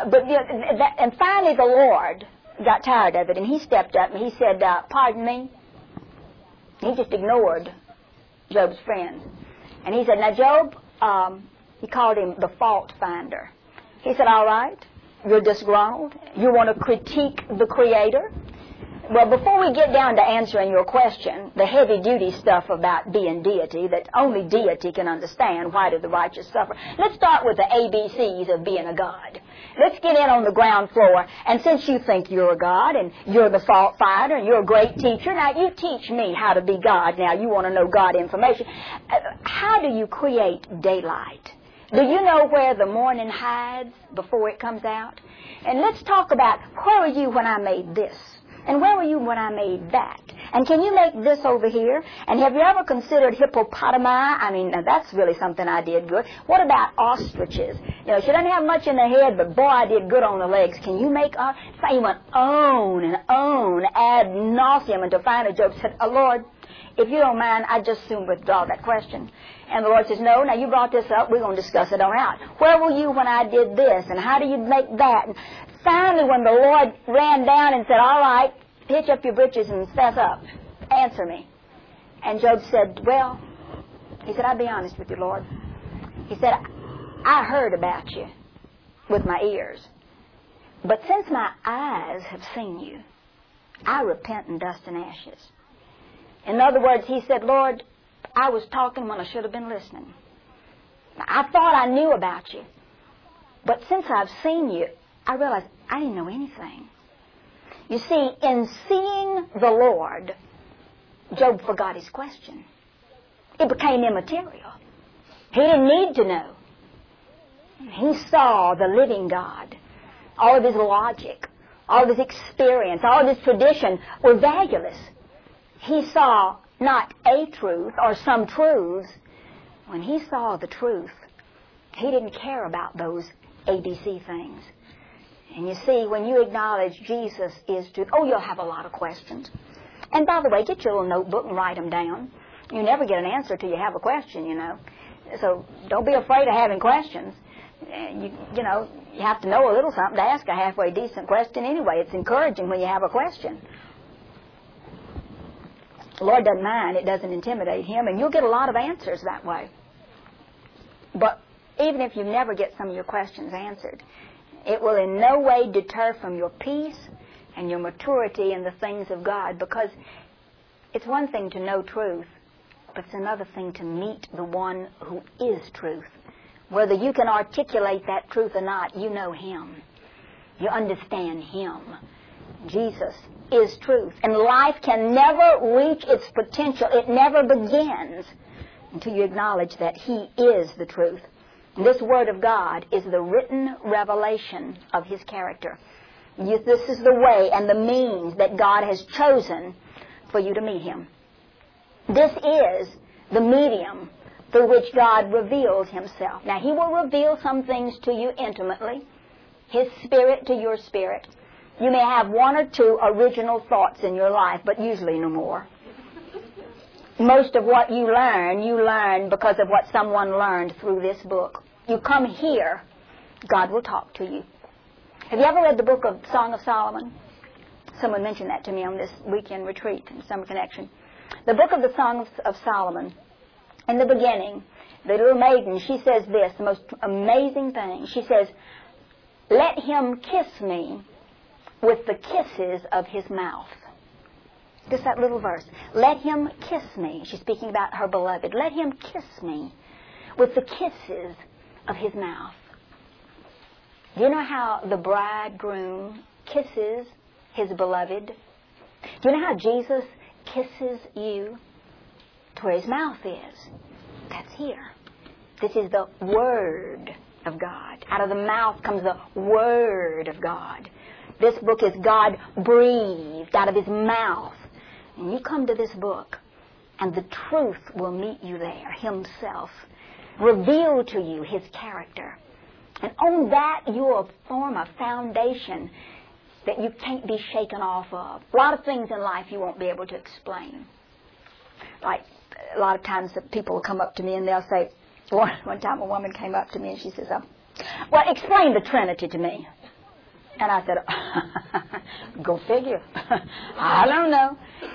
And finally the Lord got tired of it, and he stepped up and he said, pardon me. He just ignored Job's friends. And he said, now Job, he called him the fault finder. He said, all right, you're disgruntled. You want to critique the Creator? Well, before we get down to answering your question, the heavy-duty stuff about being deity, that only deity can understand, why do the righteous suffer? Let's start with the ABCs of being a God. Let's get in on the ground floor. And since you think you're a God, and you're the fault finder, and you're a great teacher, now you teach me how to be God. Now you want to know God information. How do you create daylight? Do you know where the morning hides before it comes out? And let's talk about, where were you when I made this? And where were you when I made that? And can you make this over here? And have you ever considered hippopotami? I mean, now that's really something I did good. What about ostriches? You know, she doesn't have much in the head, but boy, I did good on the legs. Can you make so he went on and on ad nauseum until finally Job said, oh, Lord, if you don't mind, I'd just soon withdraw that question. And the Lord says, no, now you brought this up, we're going to discuss it on out. Where were you when I did this? And how do you make that? And finally, when the Lord ran down and said, all right, hitch up your britches and fess up. Answer me. And Job said, well, he said, I'll be honest with you, Lord. He said, I heard about you with my ears. But since my eyes have seen you, I repent in dust and ashes. In other words, he said, Lord, I was talking when I should have been listening. I thought I knew about you. But since I've seen you, I realized I didn't know anything. You see, in seeing the Lord, Job forgot his question. It became immaterial. He didn't need to know. He saw the living God. All of his logic, all of his experience, all of his tradition were valueless. He saw not a truth or some truths. When he saw the truth, he didn't care about those ABC things. And you see, when you acknowledge Jesus is truth, you'll have a lot of questions. And by the way, get your little notebook and write them down. You never get an answer till you have a question, you know. So don't be afraid of having questions. You know, you have to know a little something to ask a halfway decent question anyway. It's encouraging when you have a question. The Lord doesn't mind. It doesn't intimidate Him, and you'll get a lot of answers that way. But even if you never get some of your questions answered, it will in no way deter from your peace and your maturity in the things of God, because it's one thing to know truth, but it's another thing to meet the one who is truth. Whether you can articulate that truth or not, you know Him. You understand Him. Jesus is truth. And life can never reach its potential. It never begins until you acknowledge that He is the truth. And this Word of God is the written revelation of His character. This is the way and the means that God has chosen for you to meet Him. This is the medium through which God reveals Himself. Now, He will reveal some things to you intimately, His Spirit to your spirit. You may have one or two original thoughts in your life, but usually no more. Most of what you learn because of what someone learned through this book. You come here, God will talk to you. Have you ever read the book of Song of Solomon? Someone mentioned that to me on this weekend retreat in Summer Connection. The book of the Song of Solomon, in the beginning, the little maiden, she says this, the most amazing thing. She says, let him kiss me with the kisses of his mouth. Just that little verse. Let him kiss me. She's speaking about her beloved. Let him kiss me with the kisses of his mouth. Do you know how the bridegroom kisses his beloved? Do you know how Jesus kisses you? To where his mouth is. That's here. This is the Word of God. Out of the mouth comes the Word of God. This book is God breathed out of his mouth. And you come to this book, and the truth will meet you there, himself. Reveal to you his character. And on that you will form a foundation that you can't be shaken off of. A lot of things in life you won't be able to explain. Like, a lot of times people will come up to me and they'll say, one time a woman came up to me and she says, well, explain the Trinity to me. And I said, go figure. I don't know.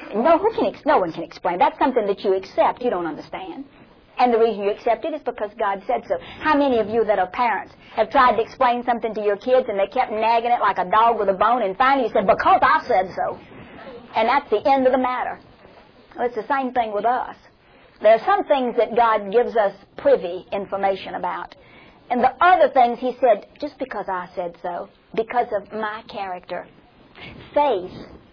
No one can explain. That's something that you accept. You don't understand. And the reason you accept it is because God said so. How many of you that are parents have tried to explain something to your kids and they kept nagging it like a dog with a bone, and finally you said, because I said so. And that's the end of the matter. Well, it's the same thing with us. There are some things that God gives us privy information about. And the other things he said, just because I said so, because of my character. Faith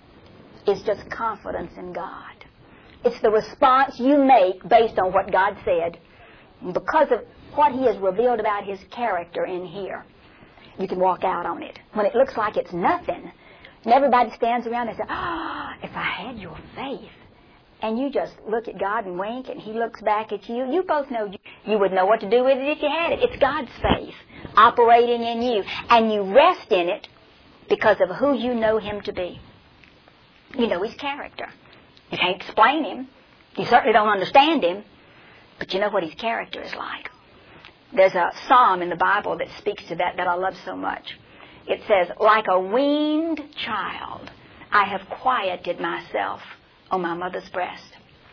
is just confidence in God. It's the response you make based on what God said. And because of what he has revealed about his character in here, you can walk out on it. When it looks like it's nothing, and everybody stands around and says, if I had your faith, and you just look at God and wink, and he looks back at you, you both know you would know what to do with it if you had it. It's God's faith operating in you, and you rest in it because of who you know him to be. You know his character. You can't explain him. You certainly don't understand him, but you know what his character is like. There's a psalm in the Bible that speaks to that I love so much. It says, like a weaned child, I have quieted myself on my mother's breast.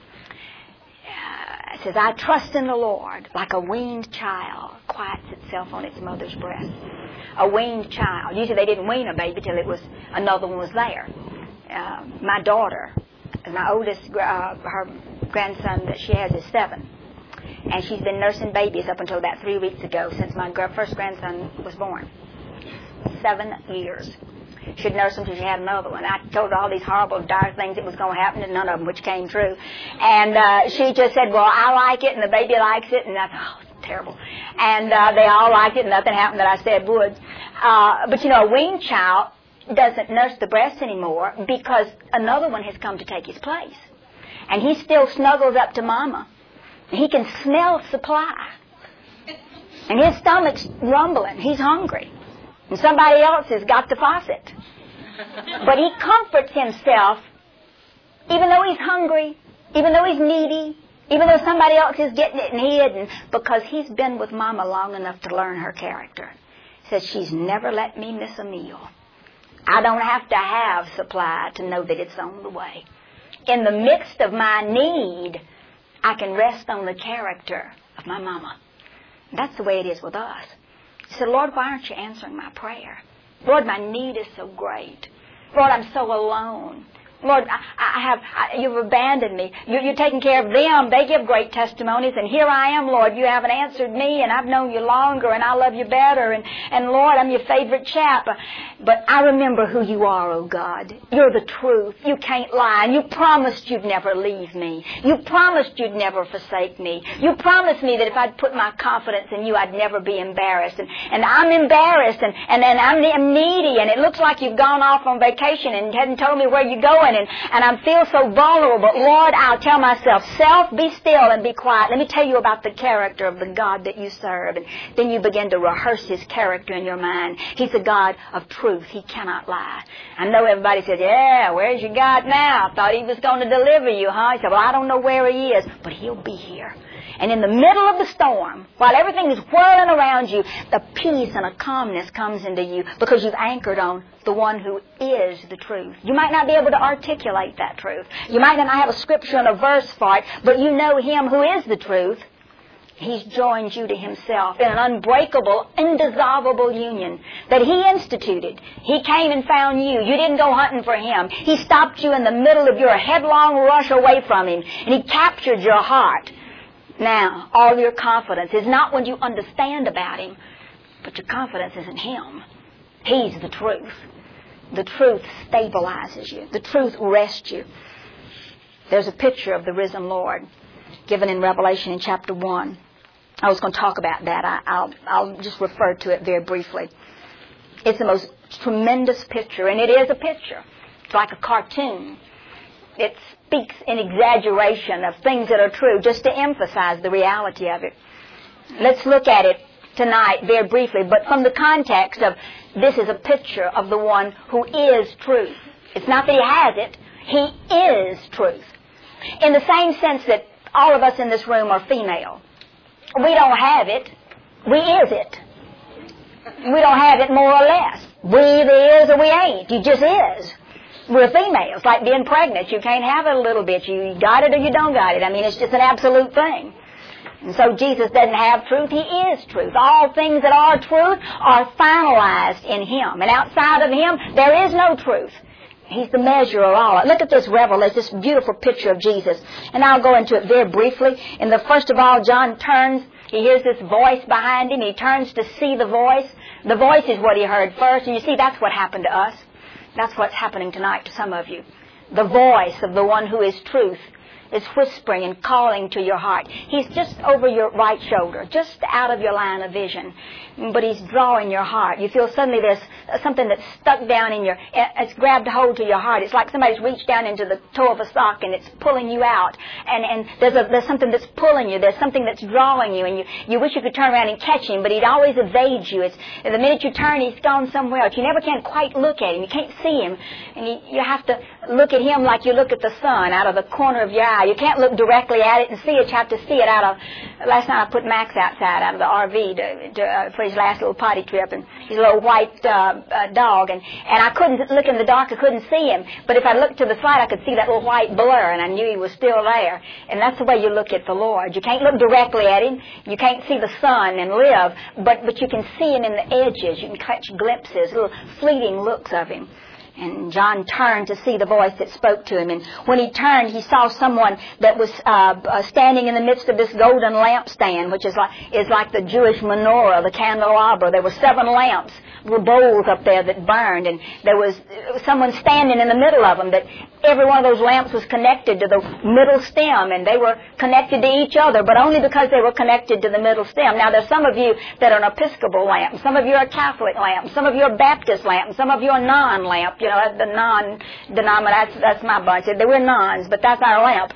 It says, I trust in the Lord, like a weaned child quiets itself on its mother's breast. A weaned child. Usually they didn't wean a baby till another one was there. My daughter, my oldest, her grandson that she has is 7. And she's been nursing babies up until about 3 weeks ago, since my first grandson was born. 7 years. She'd nurse them till she had another one. I told her all these horrible, dire things that was going to happen, and none of them which came true. And she just said, well, I like it, and the baby likes it, and I thought, oh, it's terrible. And they all liked it, and nothing happened that I said would. But, you know, a weaned child doesn't nurse the breast anymore because another one has come to take his place. And he still snuggles up to Mama. He can smell supply. And his stomach's rumbling. He's hungry. And somebody else has got the faucet. But he comforts himself, even though he's hungry, even though he's needy, even though somebody else is getting it and hidden, because he's been with Mama long enough to learn her character. Says she's never let me miss a meal. I don't have to have supply to know that it's on the way. In the midst of my need, I can rest on the character of my Mama. That's the way it is with us. He said, Lord, why aren't you answering my prayer? Lord, my need is so great. Lord, I'm so alone. Lord, you've abandoned me. You're taking care of them. They give great testimonies. And here I am, Lord. You haven't answered me, and I've known you longer, and I love you better. And Lord, I'm your favorite chap. But I remember who you are, oh God. You're the truth. You can't lie. And you promised you'd never leave me. You promised you'd never forsake me. You promised me that if I'd put my confidence in you, I'd never be embarrassed. And I'm embarrassed, and I'm needy, and it looks like you've gone off on vacation and hadn't told me where you're going. And I feel so vulnerable. But Lord, I'll tell myself, self, be still and be quiet. Let me tell you about the character of the God that you serve. And then you begin to rehearse his character in your mind. He's a God of truth. He cannot lie. I know everybody says, yeah, where's your God now? I thought he was going to deliver you, huh? He said, well, I don't know where he is, but he'll be here. And in the middle of the storm, while everything is whirling around you, the peace and a calmness comes into you because you've anchored on the one who is the truth. You might not be able to articulate that truth. You might not have a scripture and a verse for it, but you know him who is the truth. He's joined you to Himself in an unbreakable, indissoluble union that He instituted. He came and found you. You didn't go hunting for Him. He stopped you in the middle of your headlong rush away from Him, and He captured your heart. Now, all your confidence is not when you understand about Him, but your confidence is in Him. He's the truth. The truth stabilizes you. The truth rests you. There's a picture of the risen Lord given in Revelation in chapter 1. I was going to talk about that. I'll just refer to it very briefly. It's the most tremendous picture, and it is a picture. It's like a cartoon. It speaks in exaggeration of things that are true just to emphasize the reality of it. Let's look at it tonight very briefly, but from the context of this is a picture of the one who is truth. It's not that He has it. He is truth. In the same sense that all of us in this room are female. We don't have it. We is it. We don't have it more or less. We either is or we ain't. You just is. We're females. Like being pregnant. You can't have it a little bit. You got it or you don't got it. I mean, it's just an absolute thing. And so Jesus doesn't have truth. He is truth. All things that are truth are finalized in Him. And outside of Him, there is no truth. He's the measure of all. Look at this revelation, this beautiful picture of Jesus. And I'll go into it very briefly. In the first of all, John turns. He hears this voice behind him. He turns to see the voice. The voice is what he heard first. And you see, that's what happened to us. That's what's happening tonight to some of you. The voice of the one who is truth is whispering and calling to your heart. He's just over your right shoulder, just out of your line of vision. But He's drawing your heart. You feel suddenly there's something that's stuck down in it's grabbed hold to your heart. It's like somebody's reached down into the toe of a sock and it's pulling you out. And there's something that's pulling you. There's something that's drawing you. And you wish you could turn around and catch Him, but He'd always evade you. And the minute you turn, He's gone somewhere else. You never can quite look at Him. You can't see Him. And you have to look at Him like you look at the sun out of the corner of your eye. You can't look directly at it and see it. You have to see it out of... Last night I put Max outside out of the RV for his last little potty trip, and he's a little white dog, and I couldn't look in the dark. I couldn't see him, but if I looked to the side, I could see that little white blur, and I knew He was still there. And that's the way you look at the Lord. You can't look directly at Him. You can't see the sun and live, but you can see Him in the edges. You can catch glimpses, little fleeting looks of Him. And John turned to see the voice that spoke to him. And when he turned, he saw someone that was standing in the midst of this golden lampstand, which is like the Jewish menorah, the candelabra. There were 7 lamps, were bowls up there that burned. And there was someone standing in the middle of them. That every one of those lamps was connected to the middle stem. And they were connected to each other, but only because they were connected to the middle stem. Now, there's some of you that are an Episcopal lamp. Some of you are Catholic lamp. Some of you are Baptist lamp. Some of you are non-lamp. You know, the non-denomination, that's my bunch. They were nuns, but that's our lamp.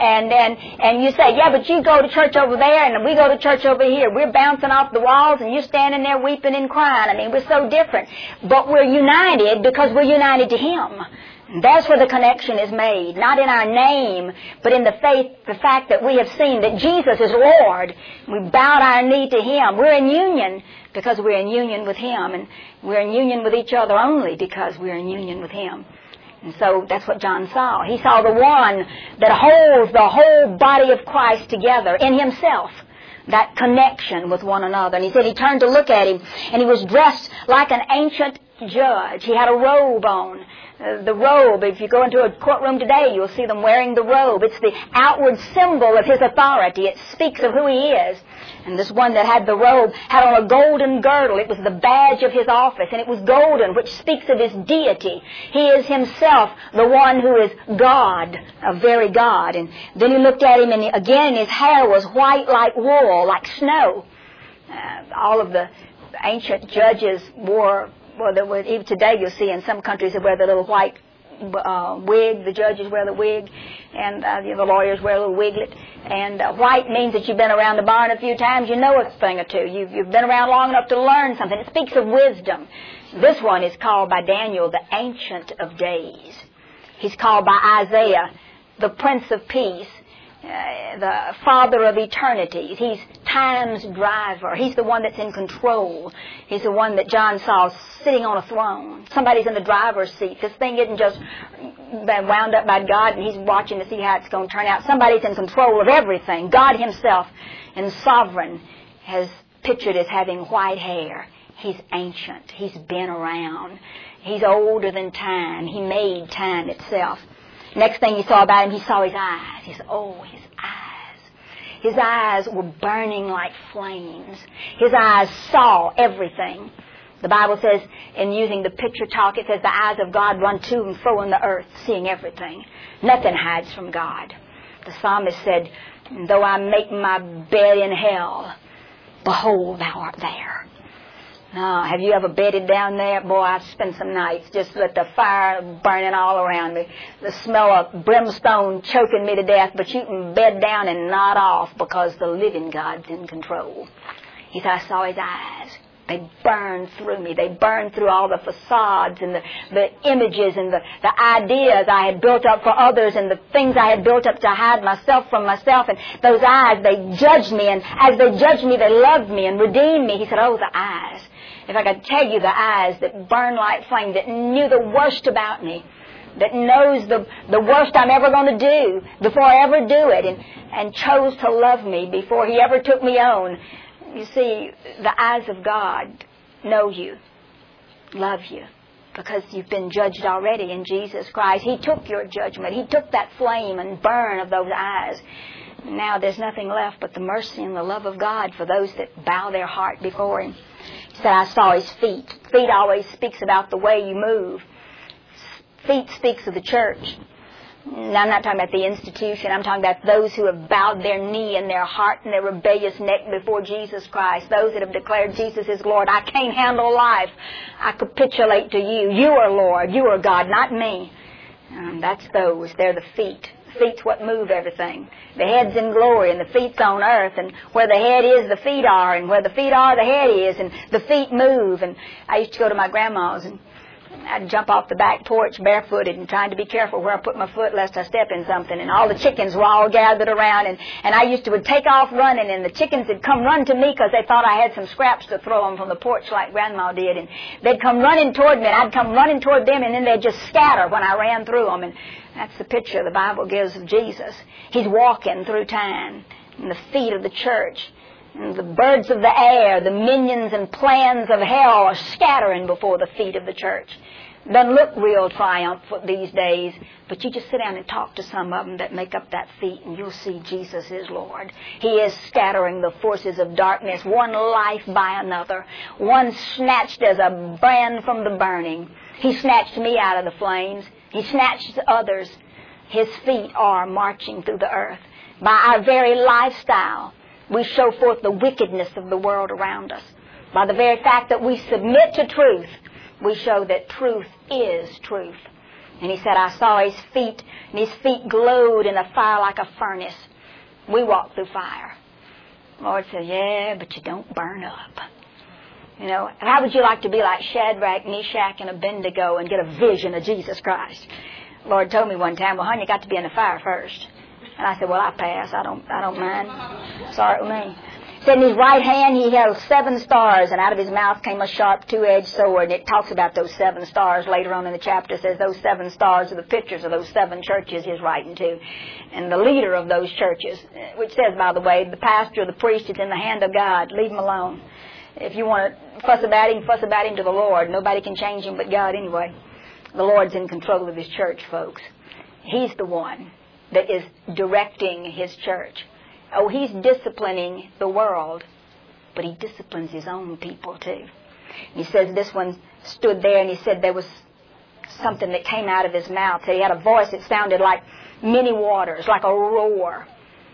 And you say, yeah, but you go to church over there and we go to church over here. We're bouncing off the walls and you're standing there weeping and crying. I mean, we're so different. But we're united because we're united to Him. That's where the connection is made. Not in our name, but in the faith, the fact that we have seen that Jesus is Lord. We bowed our knee to Him. We're in union because we're in union with Him. And we're in union with each other only because we're in union with Him. And so that's what John saw. He saw the one that holds the whole body of Christ together in Himself. That connection with one another. And he said he turned to look at Him, and He was dressed like an ancient judge. He had a robe on. The robe, if you go into a courtroom today, you'll see them wearing the robe. It's the outward symbol of His authority. It speaks of who He is. And this one that had the robe had on a golden girdle. It was the badge of His office, and it was golden, which speaks of His deity. He is Himself the one who is God, a very God. And then he looked at Him, and again his hair was white like wool, like snow. All of the ancient judges wore... Well, even today you'll see in some countries they wear the little white wig. The judges wear the wig, and the lawyers wear a little wiglet. And white means that you've been around the barn a few times. You know a thing or two. You've been around long enough to learn something. It speaks of wisdom. This one is called by Daniel the Ancient of Days. He's called by Isaiah the Prince of Peace. the Father of eternities. He's time's driver. He's the one that's in control. He's the one that John saw sitting on a throne. Somebody's in the driver's seat. This thing isn't just been wound up by God and He's watching to see how it's going to turn out. Somebody's in control of everything. God Himself, in sovereign, has pictured as having white hair. He's ancient. He's been around. He's older than time. He made time itself. Next thing he saw about Him, he saw His eyes. He said, oh, His eyes. His eyes were burning like flames. His eyes saw everything. The Bible says, in using the picture talk, it says the eyes of God run to and fro in the earth, seeing everything. Nothing hides from God. The psalmist said, though I make my bed in hell, behold, Thou art there. Now, have you ever bedded down there? Boy, I've spent some nights just with the fire burning all around me. The smell of brimstone choking me to death, but you can bed down and nod off because the living God's in control. He said, I saw His eyes. They burned through me. They burned through all the facades and the images and the ideas I had built up for others and the things I had built up to hide myself from myself. And those eyes, they judged me. And as they judged me, they loved me and redeemed me. He said, oh, the eyes. If I could tell you the eyes that burn like flame, that knew the worst about me, that knows the worst I'm ever going to do before I ever do it, and chose to love me before He ever took me on. You see, the eyes of God know you, love you, because you've been judged already in Jesus Christ. He took your judgment. He took that flame and burn of those eyes. Now there's nothing left but the mercy and the love of God for those that bow their heart before Him. He said, I saw His feet. Feet always speaks about the way you move. Feet speaks of the church. Now, I'm not talking about the institution. I'm talking about those who have bowed their knee and their heart and their rebellious neck before Jesus Christ. Those that have declared Jesus is Lord. I can't handle life. I capitulate to You. You are Lord. You are God, not me. That's those. They're the feet. Feet's what move everything. The head's in glory and the feet's on earth, and where the head is, the feet are, and where the feet are, the head is, and the feet move. And I used to go to my grandma's, and I'd jump off the back porch barefooted and trying to be careful where I put my foot lest I step in something. And all the chickens were all gathered around, and I used to would take off running, and the chickens would come run to me because they thought I had some scraps to throw them from the porch like Grandma did. And they'd come running toward me, and I'd come running toward them, and then they'd just scatter when I ran through them. And that's the picture the Bible gives of Jesus. He's walking through time in the feet of the church. And the birds of the air, the minions and plans of hell are scattering before the feet of the church. Doesn't look real triumphant these days, but you just sit down and talk to some of them that make up that feet, and you'll see Jesus is Lord. He is scattering the forces of darkness, one life by another, one snatched as a brand from the burning. He snatched me out of the flames. He snatched others. His feet are marching through the earth. By our very lifestyle, we show forth the wickedness of the world around us. By the very fact that we submit to truth, we show that truth is truth. And he said, I saw His feet, and His feet glowed in a fire like a furnace. We walk through fire. The Lord said, yeah, but you don't burn up. You know, how would you like to be like Shadrach, Meshach, and Abednego and get a vision of Jesus Christ? The Lord told me one time, well, honey, you got to be in the fire first. And I said, well, I pass. I don't mind. Sorry with me. He said in His right hand He held 7 stars, and out of His mouth came a sharp 2-edged sword. And it talks about those 7 stars later on in the chapter. It says those 7 stars are the pictures of those 7 churches He's writing to. And the leader of those churches, which says, by the way, the pastor or the priest is in the hand of God. Leave him alone. If you want to fuss about him to the Lord. Nobody can change him but God anyway. The Lord's in control of His church, folks. He's the one that is directing His church. Oh, He's disciplining the world, but He disciplines His own people too. He says this one stood there, and he said there was something that came out of his mouth. He had a voice that sounded like many waters, like a roar.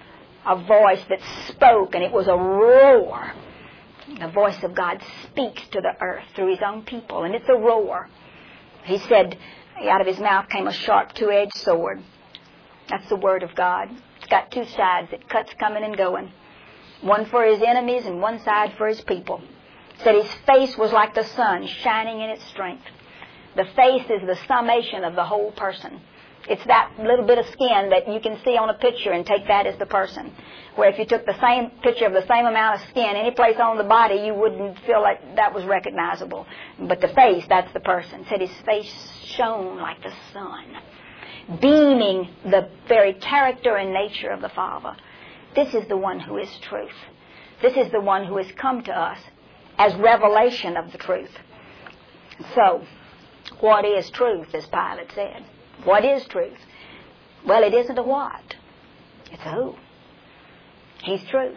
A voice that spoke, and it was a roar. The voice of God speaks to the earth through His own people, and it's a roar. He said, out of His mouth came a sharp 2-edged sword. That's the Word of God. It's got 2 sides. It cuts coming and going. One for His enemies and one side for His people. He said His face was like the sun shining in its strength. The face is the summation of the whole person. It's that little bit of skin that you can see on a picture and take that as the person. Where if you took the same picture of the same amount of skin any place on the body, you wouldn't feel like that was recognizable. But the face, that's the person. It said his face shone like the sun, beaming the very character and nature of the Father. This is the one who is truth. This is the one who has come to us as revelation of the truth. So, what is truth, as Pilate said? What is truth? Well, it isn't a what. It's a who. He's truth.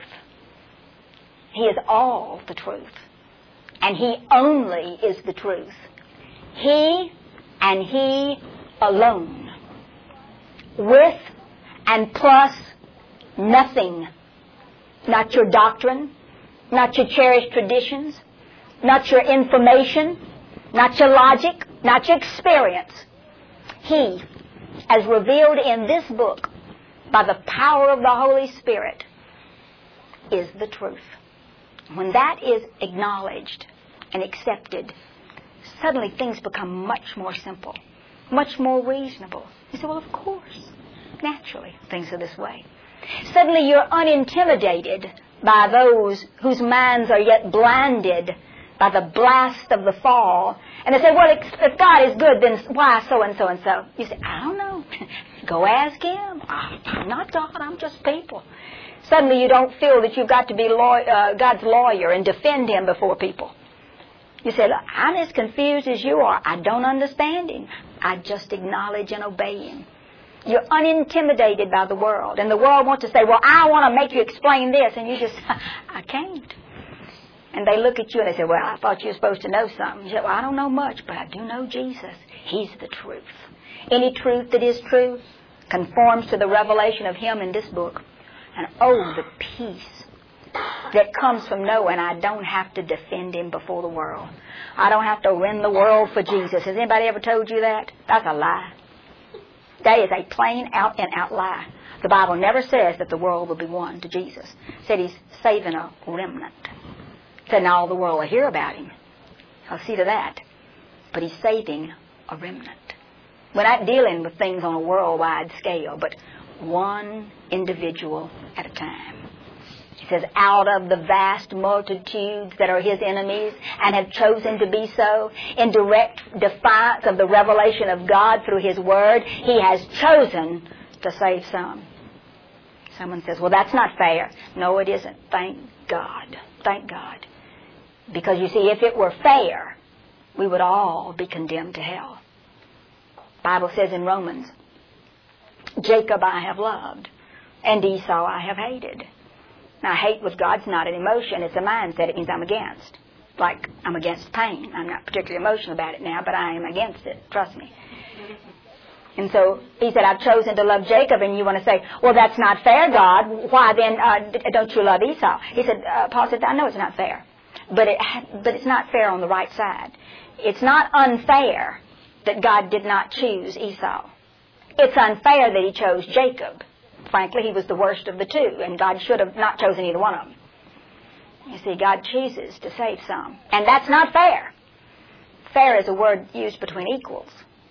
He is all the truth. And He only is the truth. He and He alone. With and plus nothing. Not your doctrine, not your cherished traditions, not your information, not your logic, not your experience. He, as revealed in this book by the power of the Holy Spirit, is the truth. When that is acknowledged and accepted, suddenly things become much more simple, much more reasonable. You say, well, of course, naturally, things are this way. Suddenly you're unintimidated by those whose minds are yet blinded by the blast of the fall. And they say, well, if God is good, then why so and so and so? You say, I don't know. Go ask Him. I'm not God. I'm just people. Suddenly you don't feel that you've got to be God's lawyer and defend Him before people. You say, look, I'm as confused as you are. I don't understand Him. I just acknowledge and obey Him. You're unintimidated by the world. And the world wants to say, well, I want to make you explain this. And you just, I can't. And they look at you and they say, well, I thought you were supposed to know something. You say, well, I don't know much, but I do know Jesus. He's the truth. Any truth that is true conforms to the revelation of Him in this book. And oh, the peace that comes from knowing I don't have to defend Him before the world. I don't have to rend the world for Jesus. Has anybody ever told you that? That's a lie. That is a plain out and out lie. The Bible never says that the world will be won to Jesus. It said He's saving a remnant. It said now all the world will hear about Him. I'll see to that. But He's saving a remnant. We're not dealing with things on a worldwide scale, but one individual at a time. He says, out of the vast multitudes that are His enemies and have chosen to be so, in direct defiance of the revelation of God through His Word, He has chosen to save some. Someone says, well, that's not fair. No, it isn't. Thank God. Thank God. Because you see, if it were fair, we would all be condemned to hell. The Bible says in Romans, Jacob I have loved, and Esau I have hated. Now, hate with God's not an emotion. It's a mindset. It means I'm against. Like, I'm against pain. I'm not particularly emotional about it now, but I am against it. Trust me. And so, he said, I've chosen to love Jacob, and you want to say, well, that's not fair, God. Why then don't you love Esau? He said, Paul said, I know it's not fair. But it's not fair on the right side. It's not unfair that God did not choose Esau. It's unfair that He chose Jacob. Frankly, he was the worst of the two, and God should have not chosen either one of them. You see, God chooses to save some. And that's not fair. Fair is a word used between equals.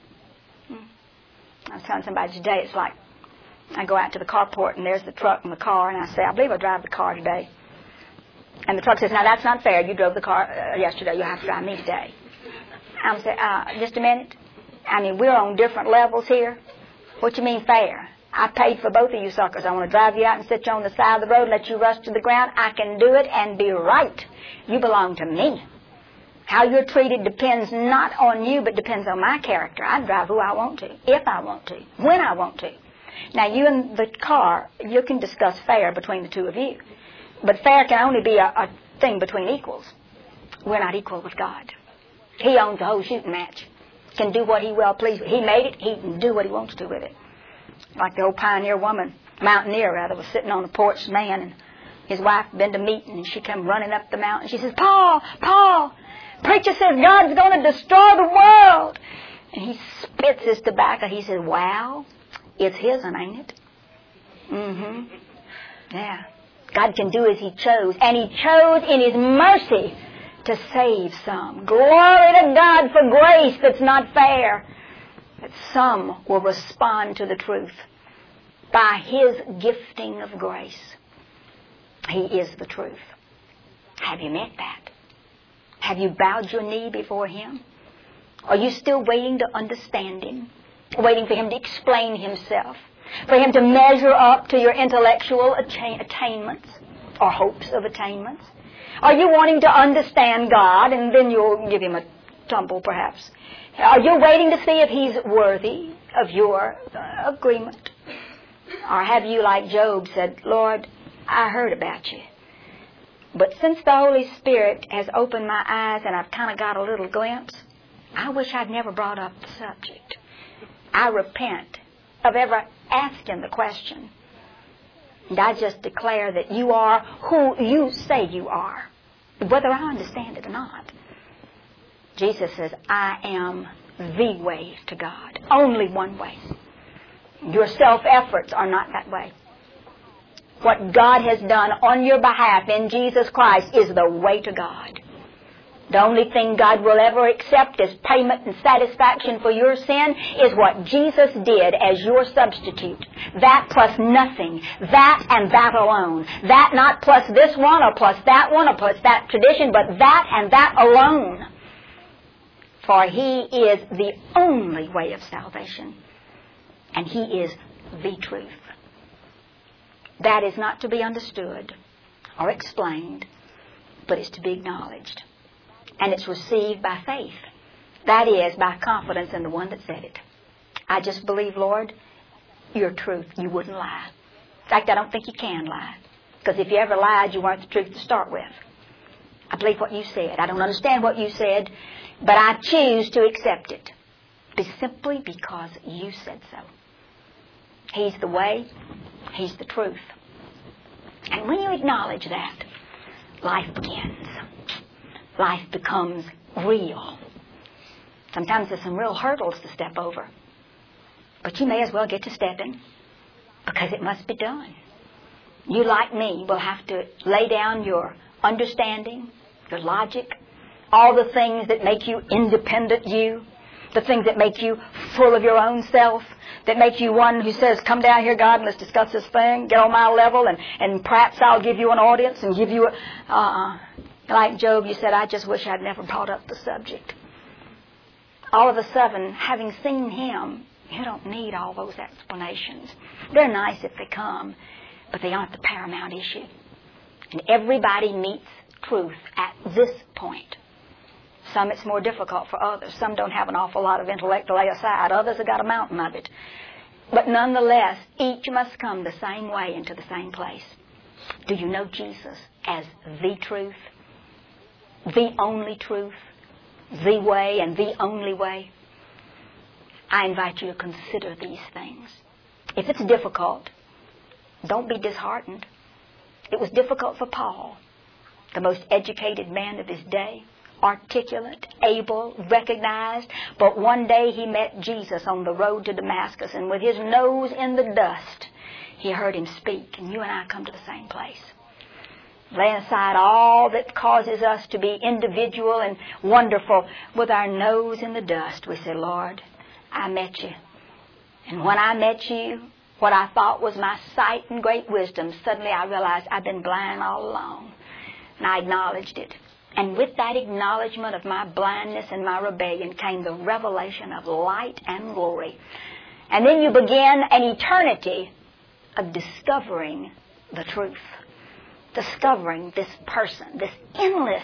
I was telling somebody today, it's like I go out to the carport, and there's the truck and the car, and I say, I believe I drive the car today. And the truck says, now that's not fair. You drove the car yesterday. You'll have to drive me today. I'm saying, just a minute. I mean, we're on different levels here. What you mean fair? I paid for both of you suckers. I want to drive you out and sit you on the side of the road and let you rush to the ground. I can do it and be right. You belong to me. How you're treated depends not on you, but depends on my character. I drive who I want to, if I want to, when I want to. Now, you and the car, you can discuss fair between the two of you. But fair can only be a thing between equals. We're not equal with God. He owns the whole shooting match. Can do what He will please. He made it. He can do what He wants to with it. Like the old mountaineer rather, was sitting on the porch, man, and his wife been to meeting, and she come running up the mountain. She says, Paul, preacher says God's going to destroy the world. And he spits his tobacco. He says, wow, it's His, ain't it? Mm-hmm. Yeah. God can do as He chose, and He chose in His mercy to save some. Glory to God for grace that's not fair, that some will respond to the truth by His gifting of grace. He is the truth. Have you met that? Have you bowed your knee before Him? Are you still waiting to understand Him? Waiting for Him to explain Himself? For Him to measure up to your intellectual attainments or hopes of attainments? Are you wanting to understand God and then you'll give Him a tumble perhaps? Are you waiting to see if He's worthy of your agreement? Or have you, like Job, said, Lord, I heard about you, but since the Holy Spirit has opened my eyes and I've kind of got a little glimpse, I wish I'd never brought up the subject. I repent of ever asking the question. And I just declare that you are who you say you are, whether I understand it or not. Jesus says, I am the way to God. Only one way. Your self-efforts are not that way. What God has done on your behalf in Jesus Christ is the way to God. The only thing God will ever accept as payment and satisfaction for your sin is what Jesus did as your substitute. That plus nothing. That and that alone. That not plus this one or plus that one or plus that tradition, but that and that alone. For He is the only way of salvation. And He is the truth. That is not to be understood or explained, but it's to be acknowledged. And it's received by faith. That is, by confidence in the one that said it. I just believe, Lord, your truth. You wouldn't lie. In fact, I don't think you can lie. Because if you ever lied, you weren't the truth to start with. I believe what you said. I don't understand what you said, but I choose to accept it. Simply because you said so. He's the way. He's the truth. And when you acknowledge that, life begins. Life becomes real. Sometimes there's some real hurdles to step over. But you may as well get to stepping because it must be done. You, like me, will have to lay down your understanding, your logic, all the things that make you independent you, the things that make you full of your own self, that make you one who says, come down here, God, and let's discuss this thing, get on my level, and perhaps I'll give you an audience and give you like Job, you said, I just wish I'd never brought up the subject. All of a sudden, having seen Him, you don't need all those explanations. They're nice if they come, but they aren't the paramount issue. And everybody meets truth at this point. Some it's more difficult for others. Some don't have an awful lot of intellect to lay aside. Others have got a mountain of it. But nonetheless, each must come the same way into the same place. Do you know Jesus as the truth? The only truth? The way and the only way? I invite you to consider these things. If it's difficult, don't be disheartened. It was difficult for Paul, the most educated man of his day, articulate, able, recognized. But one day he met Jesus on the road to Damascus, and with his nose in the dust, he heard Him speak. And you and I come to the same place. Laying aside all that causes us to be individual and wonderful, with our nose in the dust, we say, Lord, I met you. And when I met you, what I thought was my sight and great wisdom, suddenly I realized I've been blind all along. And I acknowledged it. And with that acknowledgement of my blindness and my rebellion came the revelation of light and glory. And then you begin an eternity of discovering the truth. Discovering this person, this endless,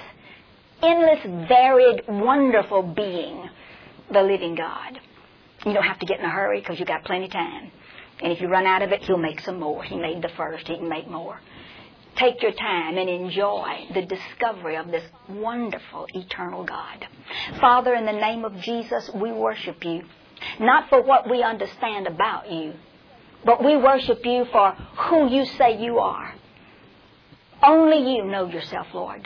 varied, wonderful being, the living God. You don't have to get in a hurry because you've got plenty of time. And if you run out of it, He'll make some more. He made the first. He can make more. Take your time and enjoy the discovery of this wonderful, eternal God. Father, in the name of Jesus, we worship You. Not for what we understand about You, but we worship You for who You say You are. Only You know Yourself, Lord.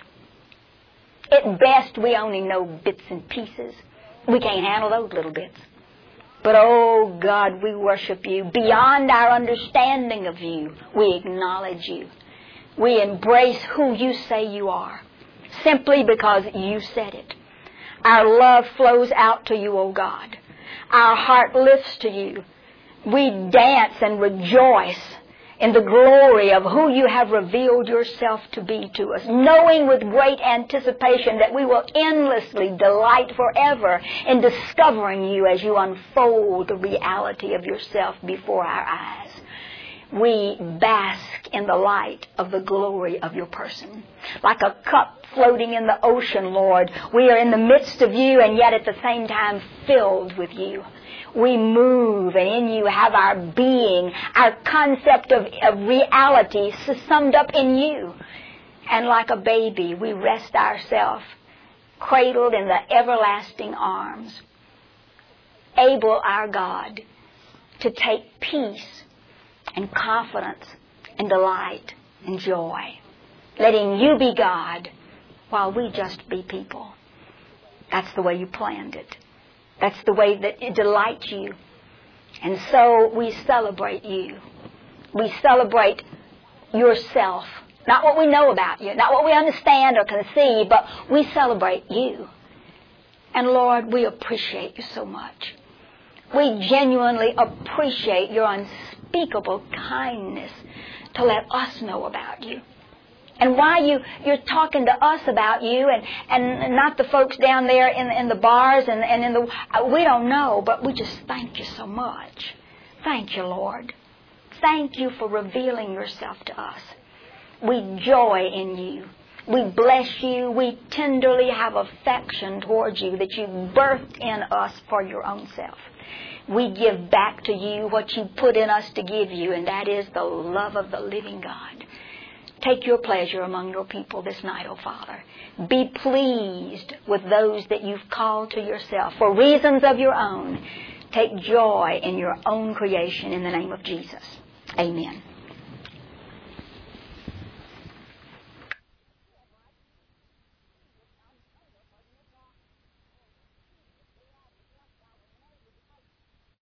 At best, we only know bits and pieces. We can't handle those little bits. But, oh, God, we worship You. Beyond our understanding of You, we acknowledge You. We embrace who You say You are, simply because You said it. Our love flows out to You, oh God. our heart lifts to you. We dance and rejoice in the glory of who you have revealed yourself to be to us, knowing with great anticipation that we will endlessly delight forever in discovering you as you unfold the reality of yourself before our eyes. We bask in the light of the glory of your person. Like a cup floating in the ocean, Lord, we are in the midst of you and yet at the same time filled with you. We move, and in you have our being, our concept of reality summed up in you. And like a baby, we rest ourselves, cradled in the everlasting arms, able, our God, to take peace and confidence and delight and joy, letting you be God while we just be people. That's the way you planned it. That's the way that it delights you. And so we celebrate you. We celebrate yourself. Not what we know about you, not what we understand or can see, but we celebrate you. And Lord, we appreciate you so much. We genuinely appreciate your unspeakable kindness to let us know about you. And why you're talking to us about you and not the folks down there in the bars and in the... We don't know, but we just thank you so much. Thank you, Lord. Thank you for revealing yourself to us. We joy in you. We bless you. We tenderly have affection towards you that you birthed in us for your own self. We give back to you what you put in us to give you, and that is the love of the living God. Take your pleasure among your people this night, O Father. Be pleased with those that you've called to yourself for reasons of your own. Take joy in your own creation in the name of Jesus. Amen.